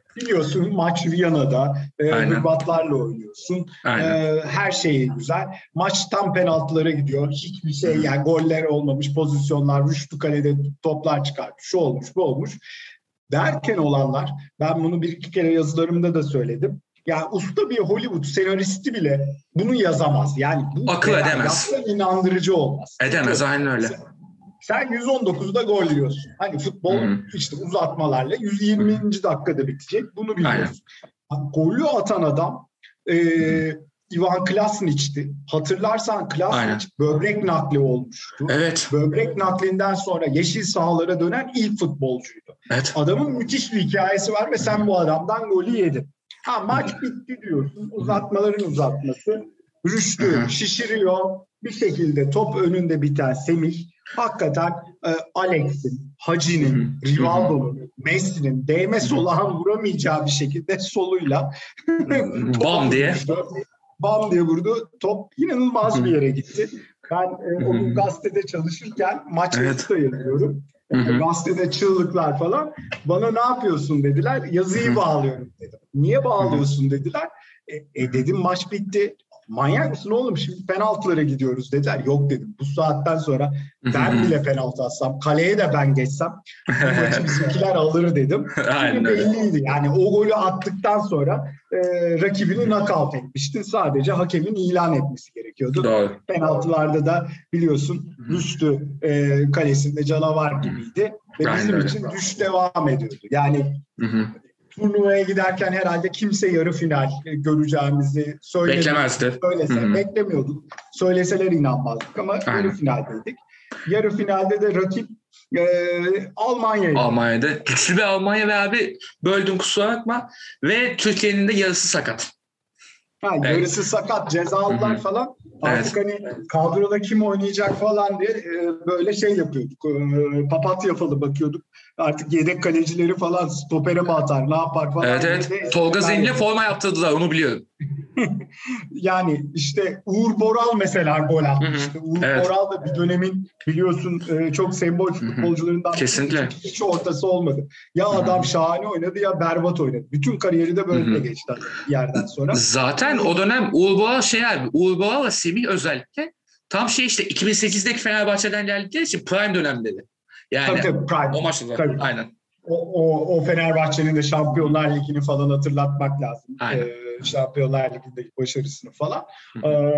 Biliyorsun maç Viyana'da, e, Hırvatlarla oynuyorsun. E, her şey güzel. Maç tam penaltılara gidiyor. Hiçbir şey yani goller olmamış, pozisyonlar, üçlü kalede toplar çıkartmış, şu olmuş, bu olmuş. Derken olanlar, ben bunu bir iki kere yazılarımda da söyledim. Yani usta bir Hollywood senaristi bile bunu yazamaz. Yani bu akıl edemez. İnandırıcı olmaz. Edemez, Çünkü aynen öyle. sen yüz on dokuzda gol yiyorsun. Hani futbol hmm. işte uzatmalarla yüz yirminci dakikada bitecek. Bunu biliyorsun. Aynen. Golü atan adam e, Ivan Klasnić'ti. Hatırlarsan Klasnić böbrek nakli olmuştu. Evet. Böbrek naklinden sonra yeşil sahalara dönen ilk futbolcuydu. Evet. Adamın müthiş bir hikayesi var ve sen bu adamdan golü yedin. Ha maç bitti diyorsun. Uzatmaların uzatması. Rüştü şişiriyor. Bir şekilde top önünde biten Semih hakikaten e, Alex'in, Hacı'nin, Rivaldo'nun, Messi'nin değme solağın vuramayacağı bir şekilde soluyla bam diye bam diye vurdu. Top inanılmaz bir yere gitti. Ben e, o gün gazetede çalışırken maç evet. da yazıyorum. E, gazetede çığlıklar falan. Bana ne yapıyorsun dediler. Yazıyı bağlıyorum dedim. Niye bağlıyorsun dediler. E, e dedim maç bitti. Manyak mısın oğlum şimdi penaltılara gidiyoruz dediler. Yok dedim bu saatten sonra ben bile penaltı atsam kaleye de ben geçsem bu maçı bizimkiler alır dedim. Aynen belliydi yani o golü attıktan sonra e, rakibini knockout etmiştin. Sadece hakemin ilan etmesi gerekiyordu. Doğru. Penaltılarda da biliyorsun Rüştü e, kalesinde canavar gibiydi. Ve Aynen bizim öyle. için düş devam ediyordu. Yani hı hı. Turnuvaya giderken herhalde kimse yarı final göreceğimizi beklemezdi. Söylese, beklemiyorduk. Söyleseler inanmazdık ama Aynen. yarı finaldeydik. Yarı finalde de rakip e, Almanya'ydı. Almanya'da. Güçlü bir Almanya ve abi böldüm kusura bakma. Ve Türkiye'nin de yarısı sakat. Ha, evet. Yarısı sakat, cezalılar Hı-hı. falan. Artık evet. hani kadroda kim oynayacak falan diye e, böyle şey yapıyorduk. E, papatya falı bakıyorduk. Artık yedek kalecileri falan stopere mi atar, ne yapar falan. Evet evet. De, Tolga Zengin'le forma yaptırdılar, onu biliyorum. Yani işte Uğur Boral mesela gol atmıştı. Hı hı. Uğur evet. Boral da bir dönemin biliyorsun çok sembol futbolcularından Kesinlikle. Hiç ortası olmadı. Ya Hı-hı. adam şahane oynadı ya berbat oynadı. Bütün kariyeri de böyle Hı-hı. geçti bir yerden sonra. Zaten o dönem Uğur Boral şey abi, Uğur Boral ve Semih özellikle tam şey işte iki bin sekizdeki Fenerbahçe'den geldikleri için prime dönemleri. Yani tabii, tabii, prime. O maçta aynen. O, o, o Fenerbahçe'nin de Şampiyonlar Ligi'ni falan hatırlatmak lazım. Ee, Şampiyonlar Ligi'ndeki başarısını falan. Ee,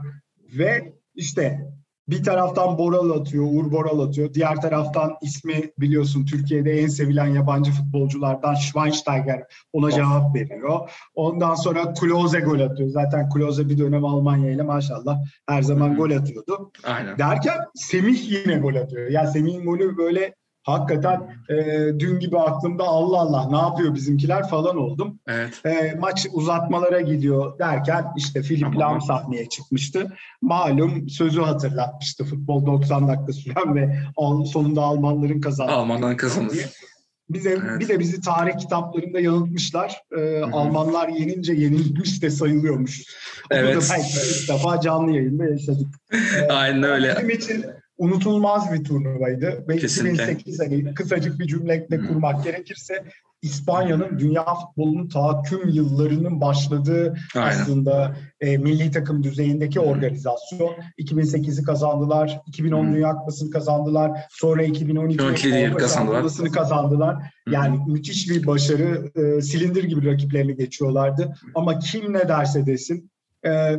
ve işte bir taraftan Boral atıyor, Uğur Boral atıyor. Diğer taraftan ismi biliyorsun Türkiye'de en sevilen yabancı futbolculardan Schweinsteiger ona of. cevap veriyor. Ondan sonra Klose gol atıyor. Zaten Klose bir dönem Almanya ile maşallah her zaman Hı-hı. gol atıyordu. Aynen. Derken Semih yine gol atıyor. Ya Semih'in golü böyle hakikaten e, dün gibi aklımda Allah Allah ne yapıyor bizimkiler falan oldum. Evet. E, maç uzatmalara gidiyor derken işte Philipp Lahm sahneye çıkmıştı. Malum sözü hatırlatmıştı. Futbol doksan dakika süren ve sonunda Almanların kazandı. Almanların kazandı. Bize, evet. Bir de bizi tarih kitaplarında yanıltmışlar. Ee, Almanlar yenince yenilmiş de sayılıyormuş. Evet. Onu da belki ilk defa canlı yayında yaşadık. Ee, Aynen öyle. Bizim için unutulmaz bir turnuvaydı. Ve iki bin sekiz hani kısacık bir cümleyle kurmak gerekirse İspanya'nın dünya futbolunun tahakküm yıllarının başladığı Aynen. aslında e, milli takım düzeyindeki organizasyon. iki bin sekizi kazandılar, iki bin on hmm. Dünya Kupası'nı kazandılar, sonra iki bin on iki Avrupa Şampiyonası'nı kazandılar. Yani hmm. müthiş bir başarı, e, silindir gibi rakiplerini geçiyorlardı. Ama kim ne derse desin, e,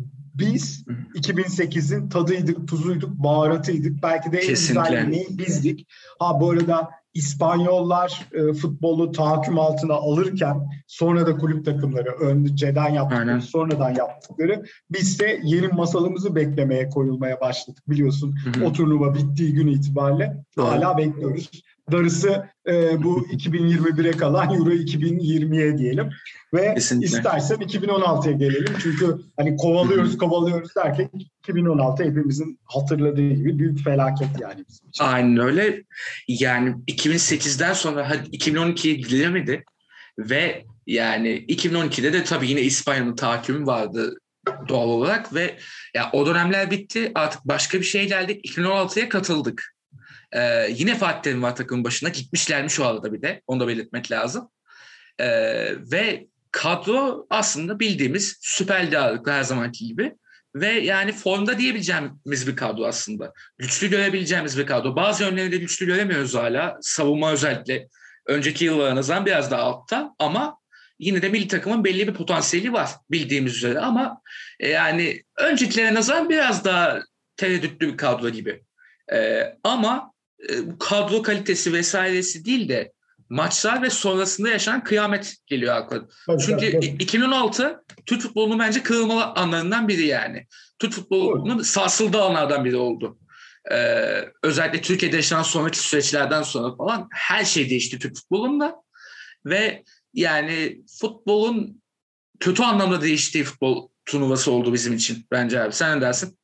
biz iki bin sekizin tadıydık, tuzuyduk, baharatıydık. Belki de en güzel bizdik. Ha bu arada İspanyollar e, futbolu tahakküm altına alırken sonra da kulüp takımları önceden yaptıkları, Aynen. sonradan yaptıkları biz de yeni masalımızı beklemeye koyulmaya başladık biliyorsun. Hı-hı. O turnuva bittiği gün itibariyle Doğru. hala bekliyoruz. Darısı e, bu iki bin yirmi bire kalan Euro iki bin yirmiye diyelim ve Kesinlikle. istersen iki bin on altıya gelelim çünkü hani kovalıyoruz Hı-hı. kovalıyoruz derken iki bin on altı hepimizin hatırladığı gibi büyük felaket yani bizim için. Aynen öyle. Yani iki bin sekizden sonra hadi iki bin on ikiye gidilemedi ve yani iki bin on ikide de tabii yine İspanya'nın tahakkümü vardı doğal olarak ve ya o dönemler bitti. Artık başka bir şey geldik. iki bin on altıya katıldık. Ee, yine Fatih Terim var takımın başına. Gitmişlermiş o arada bir de. Onu da belirtmek lazım. E, ve kadro aslında bildiğimiz Süper Lig ağırlıklı her zamanki gibi. Ve yani formda diyebileceğimiz bir kadro aslında. Güçlü görebileceğimiz bir kadro. Bazı yönlerinde güçlü göremiyoruz hala. Savunma özellikle önceki yıllara nazaran biraz daha altta. Ama yine de milli takımın belli bir potansiyeli var bildiğimiz üzere. Ama e, yani öncekilere nazaran biraz daha tereddütlü bir kadro gibi. E, ama e, bu kadro kalitesi vesairesi değil de maçlar ve sonrasında yaşanan kıyamet geliyor akla. Tabii, Çünkü tabii, tabii. iki bin on altı Türk futbolunun bence kırılmalı anlarından biri yani. Türk futbolunun sarsıldığı anlardan biri oldu. Ee, özellikle Türkiye'de yaşanan sonraki süreçlerden sonra falan her şey değişti Türk futbolunda. Ve yani futbolun kötü anlamda değiştiği futbol turnuvası oldu bizim için bence abi. Sen ne dersin?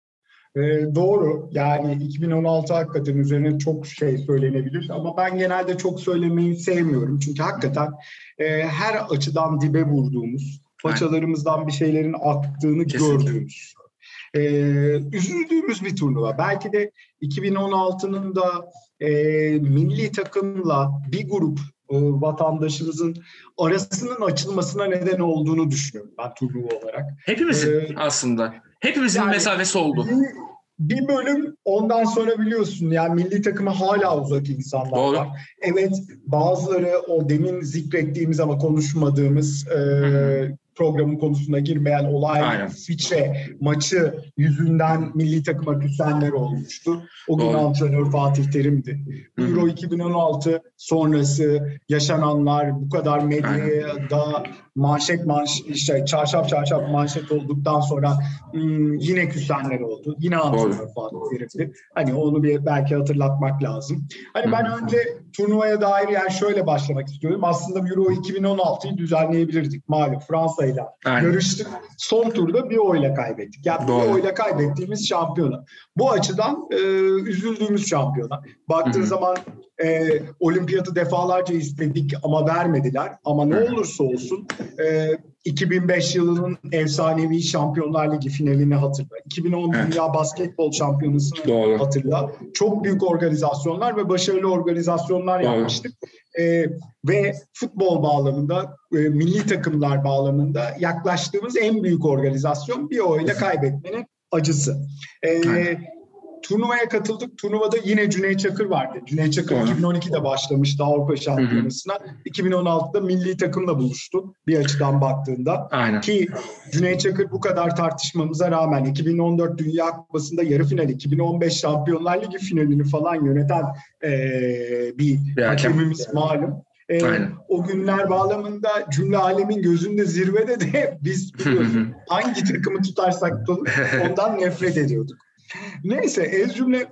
Ee, doğru. Yani iki bin on altı hakikaten üzerine çok şey söylenebilir ama ben genelde çok söylemeyi sevmiyorum. Çünkü hakikaten e, her açıdan dibe vurduğumuz, paçalarımızdan bir şeylerin aktığını Kesinlikle. gördüğümüz, e, üzüldüğümüz bir turnuva. Belki de iki bin on altının da e, milli takımla bir grup e, vatandaşımızın arasının açılmasına neden olduğunu düşünüyorum ben turnuva olarak. Hepimizin Ee, aslında. Hepimizin yani mesafesi oldu. Bir, bir bölüm ondan sonra biliyorsun yani milli takıma hala uzak insanlar Doğru. var. Evet, bazıları o demin zikrettiğimiz ama konuşmadığımız e, programın konusuna girmeyen olay Aynen. İsviçre maçı yüzünden milli takıma küsenler olmuştu. O gün Doğru. antrenör Fatih Terim'di. Hı hı. Euro iki bin on altı sonrası yaşananlar bu kadar medyaya da manşet manş işte çarşaf çarşaf manşet olduktan sonra hmm, yine küsenler oldu. Yine antrenör Fatih Terim'di. Hani onu bir belki hatırlatmak lazım. Hani Hı ben hı. önce turnuvaya dair yani şöyle başlamak istiyorum. Aslında Euro iki bin on altıyı düzenleyebilirdik. Malum Fransa'yla Aynen. yarıştık. Son turda bir oyla kaybettik. Yani Doğru. bir oyla kaybettiğimiz şampiyona. Bu açıdan e, üzüldüğümüz şampiyona. Baktığın Hı hı. zaman e, olimpiyatı defalarca istedik ama vermediler. Ama ne Hı hı. olursa olsun e, iki bin beş yılının efsanevi Şampiyonlar Ligi finalini hatırla. iki bin on Evet. Dünya Basketbol Şampiyonası'nı Doğru. hatırla. Çok büyük organizasyonlar ve başarılı organizasyonlar Doğru. yapmıştık. E, ve futbol bağlamında, e, milli takımlar bağlamında yaklaştığımız en büyük organizasyon bir oyla kaybetmenin acısı. E, Aynen. Turnuvaya katıldık. Turnuvada yine Cüneyt Çakır vardı. Cüneyt Çakır Doğru. iki bin on ikide başlamıştı Avrupa Şampiyonası'na. iki bin on altıda milli takımla buluştu bir açıdan baktığında. Aynen. Ki Cüneyt Çakır bu kadar tartışmamıza rağmen iki bin on dört Dünya Kupası'nda yarı finali, iki bin on beş Şampiyonlar Ligi finalini falan yöneten ee, bir, Bir hakem. hakemimiz malum. Ee, Aynen. o günler bağlamında cümle alemin gözünde zirvede de biz biliyorsun hangi takımı tutarsak tutalım ondan nefret ediyorduk. Neyse ez cümle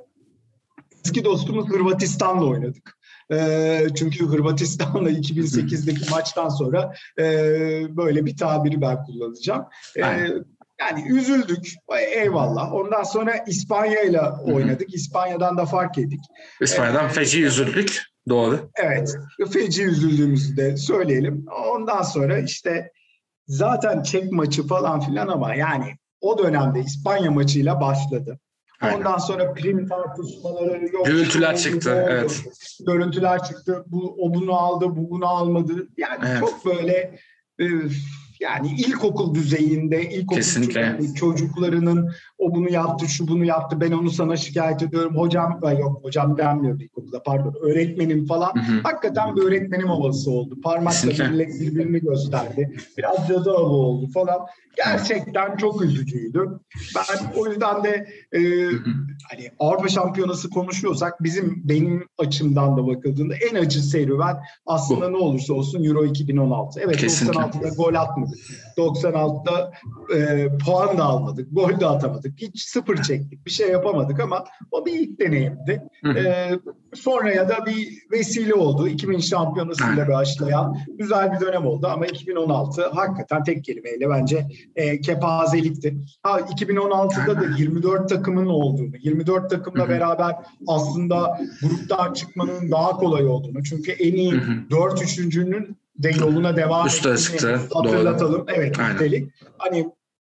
eski dostumuz Hırvatistan'la oynadık. E, çünkü Hırvatistan'la iki bin sekizdeki maçtan sonra e, böyle bir tabiri ben kullanacağım. E, yani üzüldük. Eyvallah. Ondan sonra İspanya'yla oynadık. İspanya'dan da fark ettik. İspanya'dan E, feci üzüldük. Doğru. Evet. Feci üzüldüğümüzü de söyleyelim. Ondan sonra işte zaten Çek maçı falan filan ama yani o dönemde İspanya maçıyla başladı. Aynen. Ondan sonra prim tartışmaları yok. Görüntüler oldu, çıktı. oldu. Evet. Görüntüler çıktı. Bu o bunu aldı, bu bunu almadı. Yani Evet. çok böyle e, yani ilkokul düzeyinde, ilkokul Kesinlikle. çocuklarının o bunu yaptı, şu bunu yaptı, ben onu sana şikayet ediyorum. Hocam, yok hocam denmiyordu ilkokulda pardon. Öğretmenim falan. Hı hı. Hakikaten bir öğretmenim havası oldu. Parmakla millet birbirini gösterdi. Biraz cadı avı oldu falan. Gerçekten çok üzücüydü. Ben o yüzden de e, hani Avrupa Şampiyonası konuşuyorsak bizim benim açımdan da bakıldığında en acı serüven aslında bu. Ne olursa olsun Euro iki bin on altı. Evet, kesinlikle. doksan altıda gol atmadık. doksan altıda e, puan da almadık. Gol de atamadık. Hiç sıfır çektik. Bir şey yapamadık ama o bir ilk deneyimdi. E, sonra ya da bir vesile oldu. iki bin şampiyonasıyla başlayan güzel bir dönem oldu ama iki bin on altı hakikaten tek kelimeyle bence e, kepazelikti. Ha, iki bin on altıda da yirmi dört takımın olduğunu, yirmi dört takımla hı hı. beraber aslında gruptan çıkmanın daha kolay olduğunu. Çünkü en iyi hı hı. dört üçüncünün de yoluna devam ettiğini hatırlatalım. Doğru. Evet, üstelik. Hani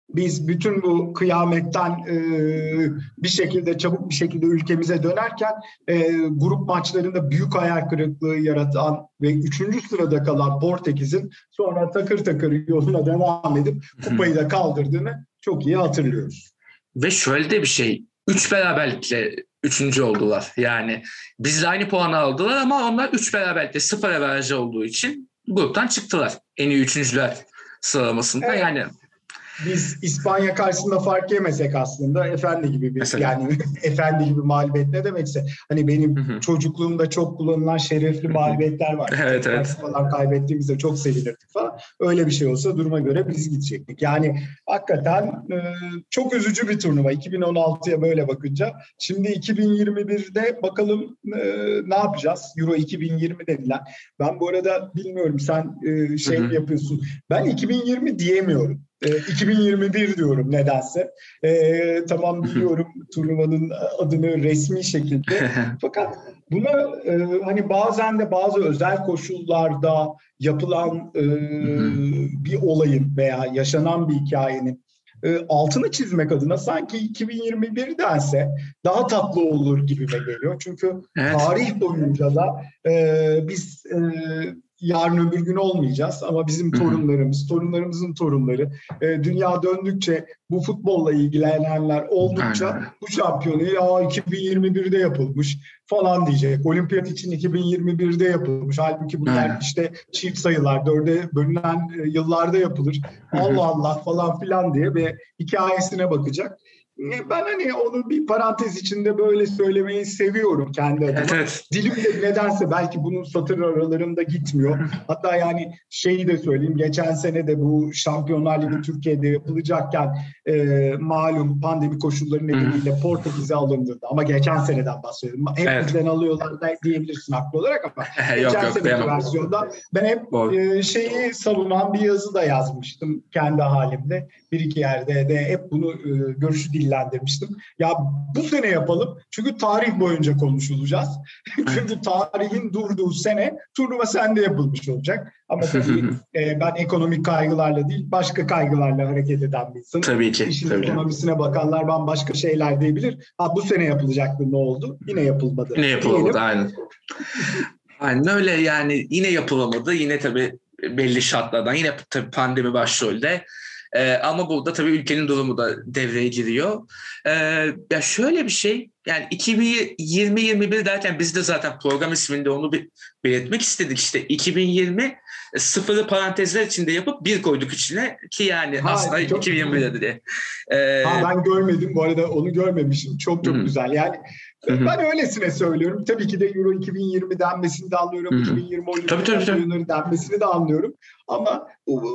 Biz bütün bu kıyametten e, bir şekilde çabuk bir şekilde ülkemize dönerken e, grup maçlarında büyük hayal kırıklığı yaratan ve üçüncü sırada kalan Portekiz'in sonra takır takır yoluna devam edip kupayı da kaldırdığını çok iyi hatırlıyoruz. Ve şöyle de bir şey, üç beraberlikle üçüncü oldular. Yani bizle aynı puanı aldılar ama onlar üç beraberlikle sıfır averajı olduğu için gruptan çıktılar. En iyi üçüncüler sıralamasında evet. Yani. Biz İspanya karşısında fark yemesek aslında efendi gibi bir Mesela. yani efendi gibi mağlubiyet ne demekse hani benim Hı hı. çocukluğumda çok kullanılan şerefli mağlubiyetler var. Evet, evet. Falan kaybettiğimizde çok sevinirdik falan. Öyle bir şey olsa duruma göre biz gidecektik. Yani hakikaten e, çok üzücü bir turnuva iki bin on altıya böyle bakınca. Şimdi iki bin yirmi birde bakalım e, ne yapacağız? Euro iki bin yirmi denilen. Ben bu arada bilmiyorum sen e, şey mi yapıyorsun? Ben iki bin yirmi diyemiyorum. iki bin yirmi bir diyorum nedense. Ee, tamam biliyorum turnuvanın adını resmi şekilde. Fakat buna e, hani bazen de bazı özel koşullarda yapılan e, bir olayın veya yaşanan bir hikayenin e, altını çizmek adına sanki iki bin yirmi bir dense daha tatlı olur gibime geliyor. Çünkü evet. Tarih boyunca da e, biz e, yarın öbür gün olmayacağız ama bizim torunlarımız, torunlarımızın torunları e, dünya döndükçe bu futbolla ilgilenenler oldukça bu şampiyonu ya iki bin yirmi birde yapılmış falan diyecek. Olimpiyat için iki bin yirmi birde yapılmış. Halbuki bunlar Aynen. işte çift sayılar, dörde bölünen e, yıllarda yapılır. Allah Allah falan filan diye bir hikayesine bakacak. Ben hani onu bir parantez içinde böyle söylemeyi seviyorum kendi adıma. Evet, evet. Dilim de nedense belki bunun satır aralarında gitmiyor. Hatta yani şeyi de söyleyeyim. Geçen sene de bu Şampiyonlar Ligi Türkiye'de yapılacakken e, malum pandemi koşulları nedeniyle Portekiz'e alındırdı. Ama geçen seneden bahsediyorum. Hep evet. bizden alıyorlar da diyebilirsin haklı olarak ama yok, geçen yok, seneki beğenmem. versiyonda ben hep e, şeyi savunan bir yazı da yazmıştım kendi halimde. Bir iki yerde de hep bunu e, görüşü dillendirmiştim. Ya bu sene yapalım çünkü tarih boyunca konuşulacağız. Çünkü tarihin durduğu sene turnuva sende yapılmış olacak. Ama tabii e, ben ekonomik kaygılarla değil başka kaygılarla hareket eden bir insanım. Tabii ki. İşin tabii. ekonomisine bakanlar bambaşka şeyler diyebilir. Ha bu sene yapılacaktı ne oldu? Yine yapılmadı. Yine yapılmadı aynen. Aynen öyle yani yine yapılamadı. Yine tabii belli şartlardan yine tabii pandemi başrolde. Ee, ama burada tabii ülkenin durumu da devreye giriyor. Ee, ya şöyle bir şey, yani iki bin yirmi yirmi bir derken biz de zaten program isminde onu bir belirtmek istedik. İşte iki bin yirmi sıfırı parantezler içinde yapıp bir koyduk içine ki yani ha, aslında iki bin yirmi birde diye. Ee, ha, ben görmedim bu arada, onu görmemişim. Çok çok hı. güzel. Yani Hı-hı. ben öylesine söylüyorum. Tabii ki de Euro iki bin yirmi denmesini de anlıyorum. Hı-hı. iki bin yirmi oyunları denmesini de anlıyorum. Ama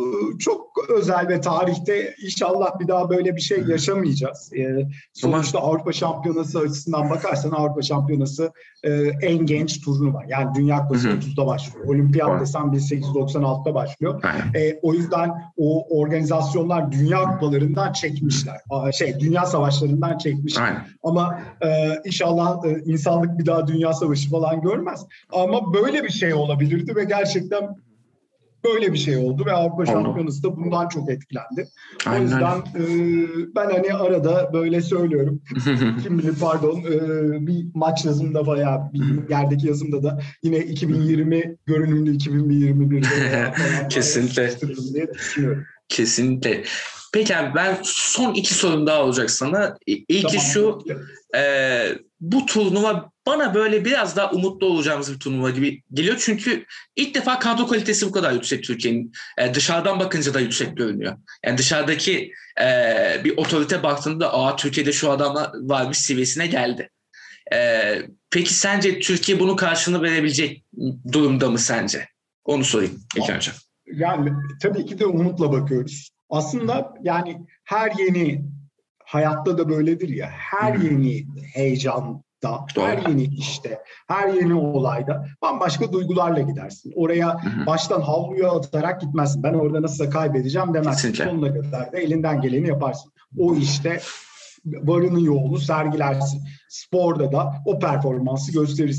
çok özel ve tarihte inşallah bir daha böyle bir şey yaşamayacağız. Ee, sonuçta Ama... Avrupa Şampiyonası açısından bakarsan Avrupa Şampiyonası e, en genç turnuva. Yani Dünya Kupası otuzda başlıyor. Olimpiyat desem bin sekiz yüz doksan altıda başlıyor. E, o yüzden o organizasyonlar Dünya Kupalarından çekmişler. Şey, Dünya Savaşlarından çekmişler. Aynen. Ama e, inşallah e, insanlık bir daha Dünya Savaşı falan görmez. Ama böyle bir şey olabilirdi ve gerçekten böyle bir şey oldu ve Avrupa Şampiyonası da bundan çok etkilendi. Aynen. O yüzden e, ben hani arada böyle söylüyorum. Kim bilir pardon e, bir maç yazımda bayağı bir yerdeki yazımda da yine iki bin yirmi görünümlü iki bin yirmi birde kesinlikle diye düşünüyorum. Kesinlikle. Peki abi ben son iki sorum daha olacak sana. İlki tamam. şu e, bu turnuva bana böyle biraz daha umutlu olacağımız bir turnuva gibi geliyor. Çünkü ilk defa kadro kalitesi bu kadar yüksek Türkiye'nin. E, dışarıdan bakınca da yüksek görünüyor. Yani dışarıdaki e, bir otorite baktığında aa Türkiye'de şu adamlar varmış seviyesine geldi. E, peki sence Türkiye bunun karşılığını verebilecek durumda mı sence? Onu sorayım ilk önce. Yani tabii ki de umutla bakıyoruz. Aslında yani her yeni hayatta da böyledir ya, her yeni heyecanda, Doğru. her yeni işte, her yeni olayda bambaşka duygularla gidersin. Oraya Hı-hı. baştan havluya atarak gitmezsin. Ben orada nasıl kaybedeceğim demezsin. Kesinlikle. Sonuna kadar da elinden geleni yaparsın. O işte varını yoğunu sergilersin. Sporda da o performansı gösterirsin.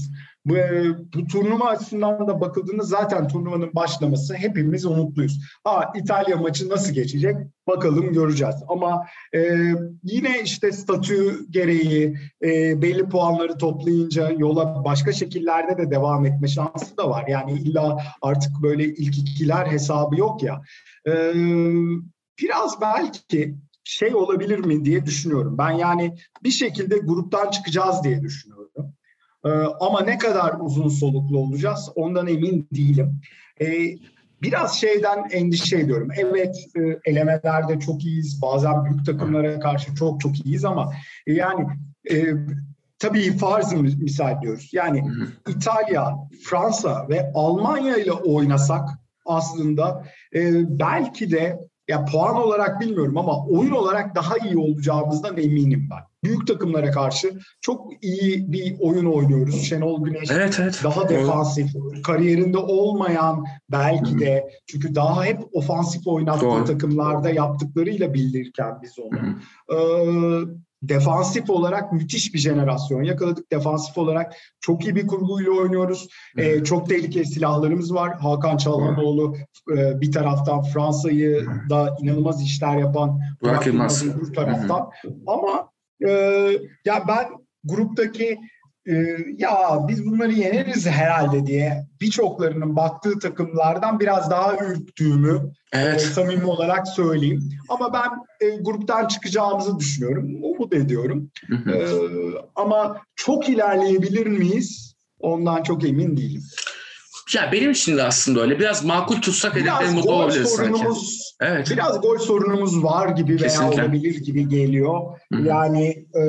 Bu, bu turnuva açısından da bakıldığında zaten turnuvanın başlaması hepimiz umutluyuz. Ha, İtalya maçı nasıl geçecek? Bakalım, göreceğiz. Ama e, yine işte statü gereği e, belli puanları toplayınca yola başka şekillerde de devam etme şansı da var. Yani illa artık böyle ilk ikiler hesabı yok ya. E, biraz belki şey olabilir mi diye düşünüyorum. Ben yani bir şekilde gruptan çıkacağız diye düşünüyorum. Ee, ama ne kadar uzun soluklu olacağız ondan emin değilim. Ee, biraz şeyden endişe ediyorum. Evet, e, elemelerde çok iyiyiz. Bazen büyük takımlara karşı çok çok iyiyiz ama e, yani e, tabii farz misal diyoruz. Yani İtalya, Fransa ve Almanya ile oynasak aslında e, belki de ya puan olarak bilmiyorum ama oyun olarak daha iyi olacağımızdan eminim ben. Büyük takımlara karşı çok iyi bir oyun oynuyoruz. Şenol Güneş Evet, evet. daha defansif, kariyerinde olmayan belki de, çünkü daha hep ofansif oynattığı Doğru. takımlarda yaptıklarıyla bildirirken biz onu. Ee, defansif olarak müthiş bir jenerasyon yakaladık. Defansif olarak çok iyi bir kurguyla oynuyoruz. Ee, çok tehlikeli silahlarımız var. Hakan Çalhanoğlu e, bir taraftan, Fransa'yı da inanılmaz işler yapan Burak Yılmaz öbür taraftan. Ama e, ya ben gruptaki e, ya biz bunları yeneriz herhalde diye birçoklarının baktığı takımlardan biraz daha ürktüğümü Evet. e, samimi olarak söyleyeyim. Ama ben e, gruptan çıkacağımızı düşünüyorum. Umut ediyorum. E, ama çok ilerleyebilir miyiz? Ondan çok emin değilim. Ya benim için de aslında öyle. Biraz makul tutsak hedefleri mutlu olabiliriz sanki. Evet. Biraz gol sorunumuz var gibi Kesinlikle. veya olabilir gibi geliyor. Hı-hı. Yani e,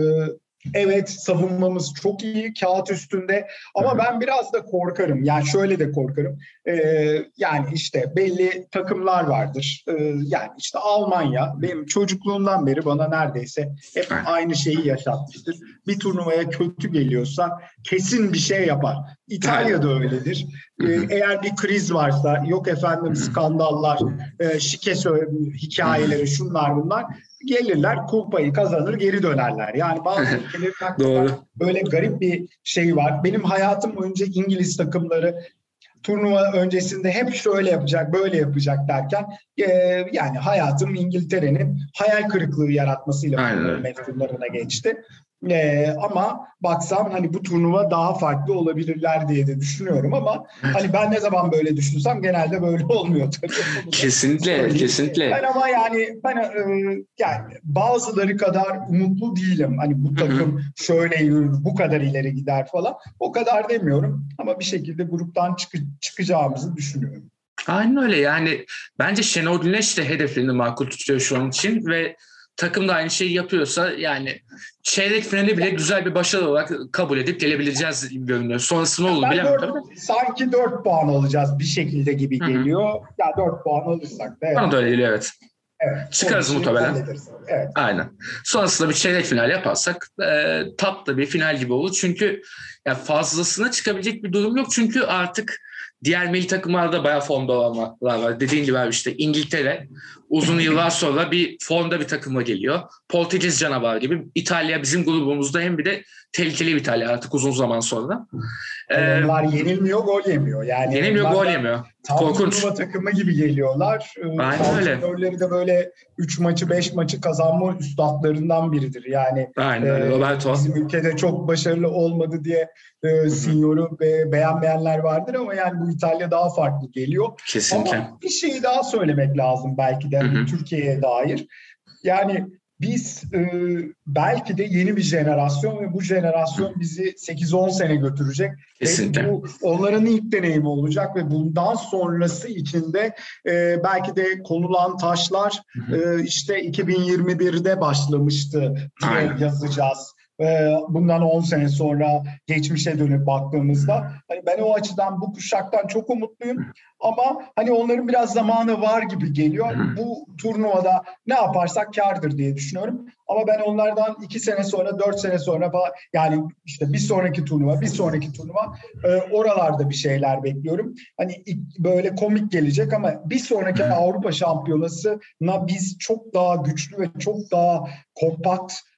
evet, savunmamız çok iyi kağıt üstünde ama Hı-hı. ben biraz da korkarım. Yani şöyle de korkarım. E, yani işte belli takımlar vardır. E, yani işte Almanya benim çocukluğumdan beri bana neredeyse hep Hı-hı. aynı şeyi yaşatmıştır. Bir turnuvaya kötü geliyorsa kesin bir şey yapar. İtalya'da Hı-hı. öyledir. Ee, eğer bir kriz varsa, yok efendim skandallar, e, şike hikayeleri, şunlar bunlar, gelirler, kupayı kazanır, geri dönerler. Yani bazı ülkelerin hakkında böyle garip bir şey var. Benim hayatım boyunca İngiliz takımları turnuva öncesinde hep şöyle yapacak, böyle yapacak derken e, yani hayatım İngiltere'nin hayal kırıklığı yaratmasıyla mevzularına geçti. Ee, ama baksam hani bu turnuva daha farklı olabilirler diye de düşünüyorum ama evet. hani ben ne zaman böyle düşünsem genelde böyle olmuyor tabii. Kesinlikle, kesinlikle. Ben ama yani ben e, yani bazıları kadar umutlu değilim. Hani bu takım Hı-hı. şöyle yürür, bu kadar ileri gider falan. O kadar demiyorum ama bir şekilde gruptan çık- çıkacağımızı düşünüyorum. Aynen öyle. Yani bence Şenol Güneş de hedeflerini makul tutuyor şu an için ve takım da aynı şeyi yapıyorsa yani çeyrek finali bile güzel bir başarı olarak kabul edip gelebileceğiz gibi görünüyor. Sonrası ne olur bilemiyorum. Sanki dört puan alacağız bir şekilde gibi Hı-hı. geliyor. Ya dört puan alırsak da. Evet. Bana da öyle geliyor, evet. Evet. Çıkarız muhtemelen. Evet. Aynen. Sonrasında bir çeyrek final yaparsak e, tatlı bir final gibi olur. Çünkü yani fazlasına çıkabilecek bir durum yok. Çünkü artık diğer milli takımlarda bayağı formda olanlar var. Dediğin gibi abi işte İngiltere uzun yıllar sonra bir formda bir takımla geliyor. Portekiz canavar gibi. İtalya bizim grubumuzda hem bir de tehlikeli bir İtalya artık uzun zaman sonra. Yani onlar ee, yenilmiyor, gol yemiyor. Yani yenilmiyor, gol yemiyor. Korkunç. Turnuva takımı gibi geliyorlar. Aynen öyle. Antrenörleri de böyle üç maçı beş maçı kazanma üstadlarından biridir. Yani Aynen öyle. E, Roberto. Bizim ülkede çok başarılı olmadı diye e, Signore'u be, beğenmeyenler vardır ama yani bu İtalya daha farklı geliyor. Kesinlikle. Ama bir şey daha söylemek lazım belki de Türkiye'ye dair. Yani biz e, belki de yeni bir jenerasyon ve bu jenerasyon bizi sekiz on sene götürecek. Kesinlikle. Ve bu onların ilk deneyimi olacak ve bundan sonrası içinde e, belki de konulan taşlar e, işte iki bin yirmi birde başlamıştı diye Aynen. yazacağız. Bundan on sene sonra geçmişe dönüp baktığımızda hani ben o açıdan bu kuşaktan çok umutluyum ama hani onların biraz zamanı var gibi geliyor. Bu turnuvada ne yaparsak kârdır diye düşünüyorum. Ama ben onlardan iki sene sonra, dört sene sonra yani işte bir sonraki turnuva, bir sonraki turnuva oralarda bir şeyler bekliyorum. Hani böyle komik gelecek ama bir sonraki Avrupa Şampiyonası'na biz çok daha güçlü ve çok daha kompakt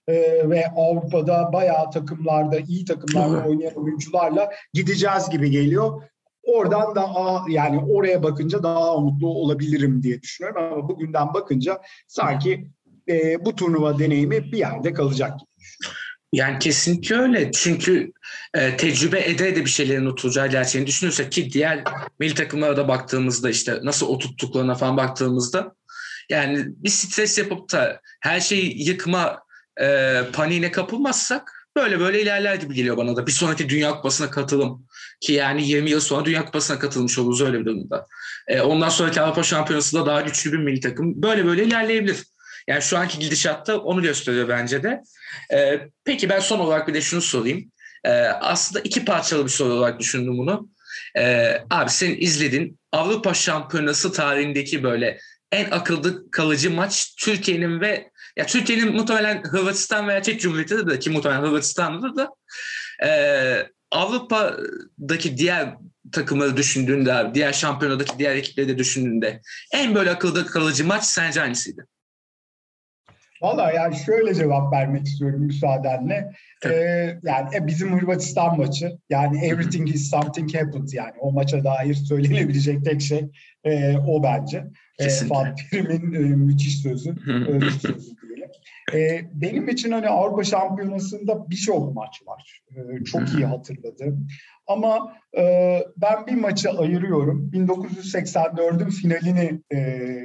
e, ve Avrupa'da bayağı takımlarda, iyi takımlarda oynayan oyuncularla gideceğiz gibi geliyor. Oradan daha yani oraya bakınca daha umutlu olabilirim diye düşünüyorum ama bugünden bakınca sanki e, bu turnuva deneyimi bir yerde kalacak gibi düşünüyorum. Yani kesinlikle öyle. Çünkü e, tecrübe ede ede bir şeylerin oturacağı gerçeğini düşünüyorsak ki diğer milli takımlara da baktığımızda işte nasıl oturttuklarına falan baktığımızda yani bir stres yapıp da her şeyi yıkma e, paniğine kapılmazsak böyle böyle ilerler gibi geliyor bana da. Bir sonraki Dünya Kupası'na katılım ki yani yirmi yıl sonra Dünya Kupası'na katılmış oluruz öyle bir durumda. E, ondan sonraki Avrupa Şampiyonası'nda daha güçlü bir milli takım böyle böyle ilerleyebilir. Yani şu anki gidişatta onu gösteriyor bence de. Ee, peki ben son olarak bir de şunu sorayım. Ee, aslında iki parçalı bir soru olarak düşündüm bunu. Ee, abi senin izlediğin Avrupa Şampiyonası tarihindeki böyle en akılda kalıcı maç Türkiye'nin ve ya Türkiye'nin muhtemelen Hırvatistan veya Çek Cumhuriyeti'de de ki muhtemelen Hırvatistan'da da e, Avrupa'daki diğer takımları düşündüğünde abi, diğer şampiyonadaki diğer ekipleri de düşündüğünde en böyle akılda kalıcı maç sence hangisiydi? Valla yani şöyle cevap vermek istiyorum müsaadenle. Ee, yani e, bizim Hırvatistan maçı yani everything is something happened yani o maça dair söylenebilecek tek şey e, o bence. E, Fatih Terim'in e, müthiş sözü, özlü sözü diyelim. E, benim için hani Avrupa Şampiyonası'nda birçok maç var. E, çok iyi hatırladım. Ama e, ben bir maçı ayırıyorum. bin dokuz yüz seksen dördün finalini e,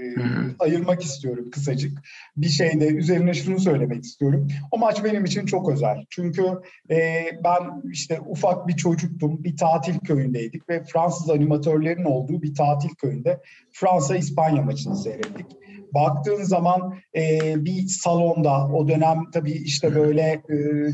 ayırmak istiyorum kısacık. Bir şeyde üzerine şunu söylemek istiyorum. O maç benim için çok özel. Çünkü e, ben işte ufak bir çocuktum. Bir tatil köyündeydik ve Fransız animatörlerin olduğu bir tatil köyünde Fransa-İspanya maçını seyrettik. Baktığın zaman e, bir salonda o dönem tabii işte böyle e,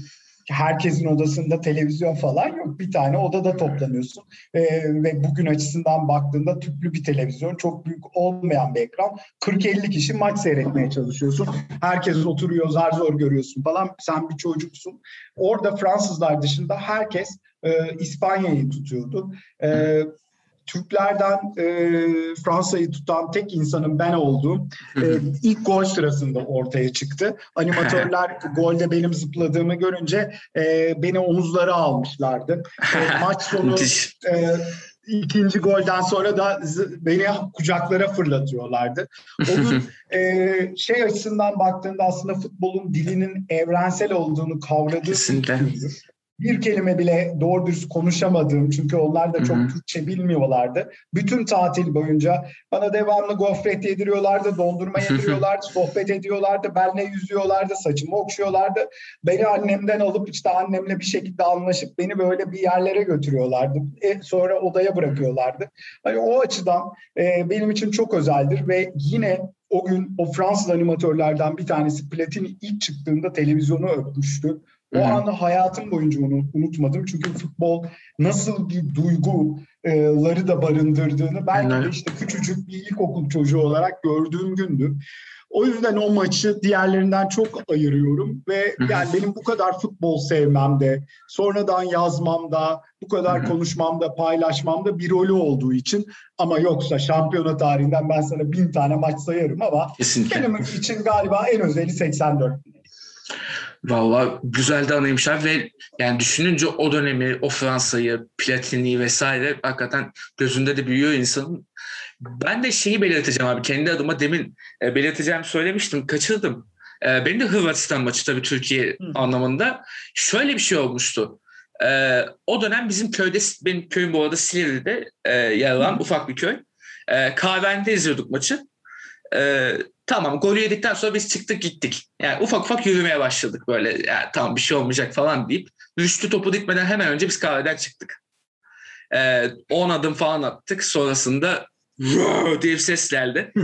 herkesin odasında televizyon falan yok. Bir tane odada toplanıyorsun ee, ve bugün açısından baktığında tüplü bir televizyon, çok büyük olmayan bir ekran. kırk elli kişi maç seyretmeye çalışıyorsun. Herkes oturuyor, zar zor görüyorsun falan. Sen bir çocuksun. Orada Fransızlar dışında herkes e, İspanya'yı tutuyordu. E, Türklerden e, Fransa'yı tutan tek insanın ben olduğum e, ilk gol sırasında ortaya çıktı. Animatörler golde benim zıpladığımı görünce e, beni omuzlara almışlardı. E, maç sonu e, ikinci golden sonra da beni kucaklara fırlatıyorlardı. O gün e, şey açısından baktığında aslında futbolun dilinin evrensel olduğunu kavradığım ilk gündür. Bir kelime bile doğru dürüst konuşamadığım çünkü onlar da çok Hı-hı. Türkçe bilmiyorlardı. Bütün tatil boyunca bana devamlı gofret yediriyorlardı, dondurma yediriyorlardı, sohbet ediyorlardı, benle yüzüyorlardı, saçımı okşuyorlardı. Beni annemden alıp işte annemle bir şekilde anlaşıp beni böyle bir yerlere götürüyorlardı. E, sonra odaya bırakıyorlardı. Hani o açıdan e, benim için çok özeldir ve yine o gün o Fransız animatörlerden bir tanesi Platini ilk çıktığında televizyonu öpmüştü. O Hı-hı. anı hayatım boyunca onu unutmadım. Çünkü futbol nasıl bir duyguları da barındırdığını belki de işte küçücük bir ilkokul çocuğu olarak gördüğüm gündü. O yüzden o maçı diğerlerinden çok ayırıyorum ve Hı-hı. yani benim bu kadar futbol sevmemde, sonradan yazmamda, bu kadar Hı-hı. konuşmamda, paylaşmamda bir rolü olduğu için ama yoksa şampiyona tarihinden ben sana bin tane maç sayarım ama Kesinlikle. benim için galiba en özeli seksen dört. Vallahi güzel de anıymış abi ve yani düşününce o dönemi, o Fransa'yı, Platini vesaire hakikaten gözünde de büyüyor insanın. Ben de şeyi belirteceğim abi kendi adıma demin e, belirteceğimi söylemiştim, kaçırdım. E, benim de Hırvatistan maçı tabii Türkiye Hı. anlamında. Şöyle bir şey olmuştu. E, o dönem bizim köyde, benim köyüm bu arada Silivri'de e, yer alan Hı. ufak bir köy. E, kahvehanede izliyorduk maçı. Ee, tamam golü yedikten sonra biz çıktık gittik. Yani ufak ufak yürümeye başladık böyle. Yani tamam bir şey olmayacak falan deyip Rüştü topu dikmeden hemen önce biz kahveden çıktık. Ee, on adım falan attık. Sonrasında diye bir ses geldi.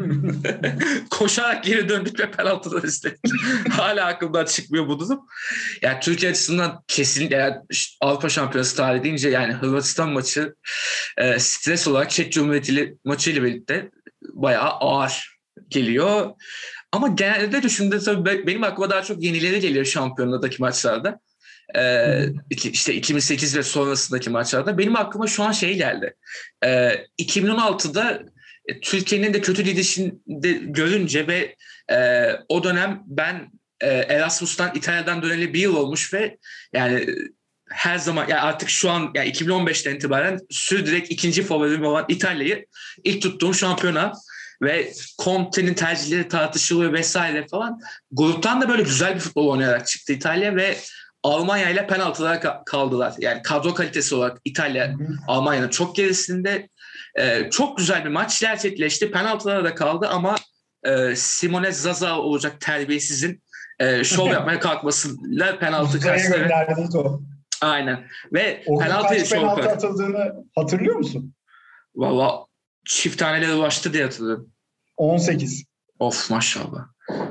Koşarak geri döndük ve penaltıdan istedik. Hala aklımdan çıkmıyor bu durum. Yani Türkiye açısından kesinlikle yani Avrupa Şampiyonası tarihi deyince yani Hırvatistan maçı e, stres olarak Çek Cumhuriyeti maçıyla birlikte bayağı ağır geliyor. Ama genelde düşündüğümde tabii benim aklıma daha çok yenileri geliyor şampiyonadaki maçlarda. Ee, işte iki bin sekiz ve sonrasındaki maçlarda. Benim aklıma şu an şey geldi. Ee, iki bin on altıda Türkiye'nin de kötü gidişinde görünce ve e, o dönem ben e, Erasmus'tan İtalya'dan döneli bir yıl olmuş ve yani her zaman yani artık şu an yani iki bin on beşten itibaren sürdürerek ikinci favorim olan İtalya'yı ilk tuttuğum şampiyona ve Conte'nin tercihleri tartışılıyor vesaire falan. Gruptan da böyle güzel bir futbol oynayarak çıktı İtalya ve Almanya ile penaltılara kaldılar. Yani kadro kalitesi olarak İtalya Almanya'nın çok gerisinde. Ee, çok güzel bir maç gerçekleşti. Penaltılara da kaldı ama e, Simone Zaza olacak terbiyesizin e, şov yapmaya kalkmasıyla penaltı kaçtı. gönderdi top. Aynen. Ve O penaltı kaç penaltı atıldığını hatırlıyor musun? Valla çift taneleri ulaştı diye hatırlıyorum. on sekiz. Of maşallah.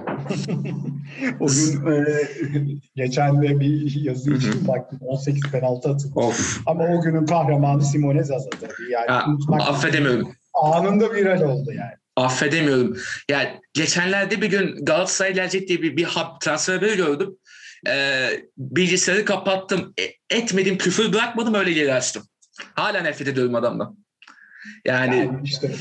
O gün e, geçen de bir yazı için baktım on sekiz penaltı atıldı. Of. Ama o günün kahramanı Simone Zaza tabii. Yani ya, affedemiyorum. Anında viral oldu yani. Affedemiyorum. Yani geçenlerde bir gün Galatasaray gelecek diye bir, bir transfer haberi gördüm. Ee, bilgisayarı kapattım. E, etmedim, küfür bırakmadım, öyle geri açtım. Hala nefret ediyorum adamdan. Yani, yani işte.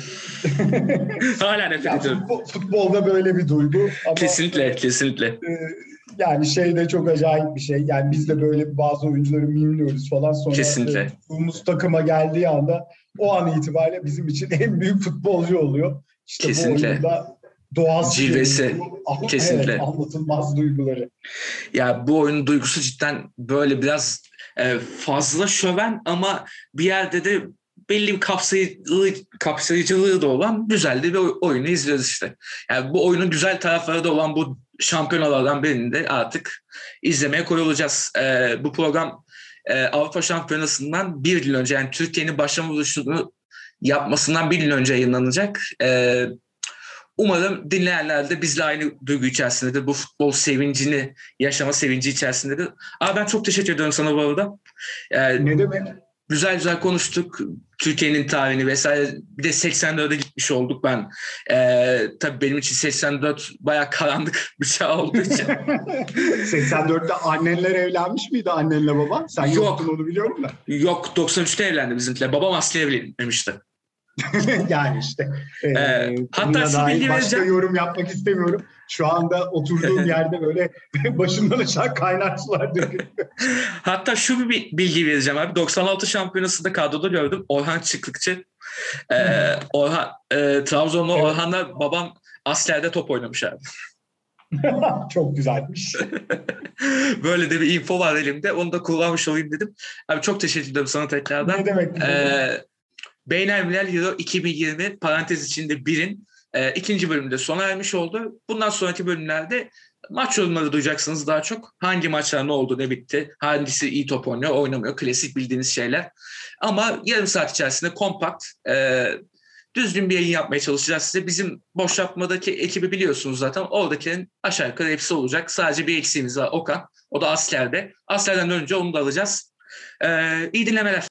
hala nefret ya ediyorum. Futbol, futbolda böyle bir duygu. Ama, kesinlikle, kesinlikle. E, yani şey de çok acayip bir şey. Yani biz de böyle bazı oyuncuları mimliyoruz falan. Sonra kesinlikle. tuttuğumuz takıma geldiği anda o an itibariyle bizim için en büyük futbolcu oluyor. İşte kesinlikle. Bu oyunda doğası. Cilvesi. Kesinlikle. Evet, anlatılmaz duyguları. Ya bu oyunun duygusu cidden böyle biraz e, fazla şöven ama bir yerde de belli bir kapsayıcılığı, kapsayıcılığı da olan güzel de bir oyunu izliyoruz işte. Yani bu oyunun güzel tarafları da olan bu şampiyonalardan birini de artık izlemeye koyulacağız. E, bu program e, Avrupa Şampiyonası'ndan bir gün önce, yani Türkiye'nin başlama vuruşunu yapmasından bir gün önce yayınlanacak. E, Umarım dinleyenler de bizle aynı duygu içerisindedir. Bu futbol sevincini, yaşama sevinci içerisindedir. Abi ben çok teşekkür ediyorum sana bu arada. Yani ne demek? Güzel güzel konuştuk. Türkiye'nin tarihini vesaire. Bir de seksen dörde gitmiş olduk ben. Ee, tabii benim için seksen dört bayağı karanlık bir çağ olduğu için. seksen dörtte annenler evlenmiş miydi, annenle baban? Sen Yok. yoktun, onu biliyorum da. Yok, doksan üçte evlendi bizimkiler. Babam asli evlenmişti. yani işte. E, ee, hatta şu bilgi başka vereceğim. yorum yapmak istemiyorum. Şu anda oturduğum yerde böyle başımdan aşağı kaynar sular dökülüyor. Hatta şu bir bilgi vereceğim abi. doksan altı şampiyonasında kadroda gördüm. Orhan Çıklıkçı. Ee, Orhan, e, Trabzonlu evet. Orhan'la babam askerde top oynamış abi. Çok güzelmiş. Böyle de bir info var elimde. Onu da kullanmış olayım dedim. Abi çok teşekkür ederim sana tekrardan. Ne demek? Ee, Beynelmiler Euro iki bin yirmi parantez içinde birin e, ikinci bölümde sona ermiş oldu. Bundan sonraki bölümlerde maç yorumları duyacaksınız daha çok. Hangi maçlar ne oldu, ne bitti, hangisi iyi top oynuyor, oynamıyor. Klasik bildiğiniz şeyler. Ama yarım saat içerisinde kompakt, e, düzgün bir yayın yapmaya çalışacağız size. Bizim boş yapmadaki ekibi biliyorsunuz zaten. Oradakilerin aşağı yukarı hepsi olacak. Sadece bir eksiğimiz var, Okan. O da askerde. Askerden önce onu da alacağız. E, iyi dinlemeler.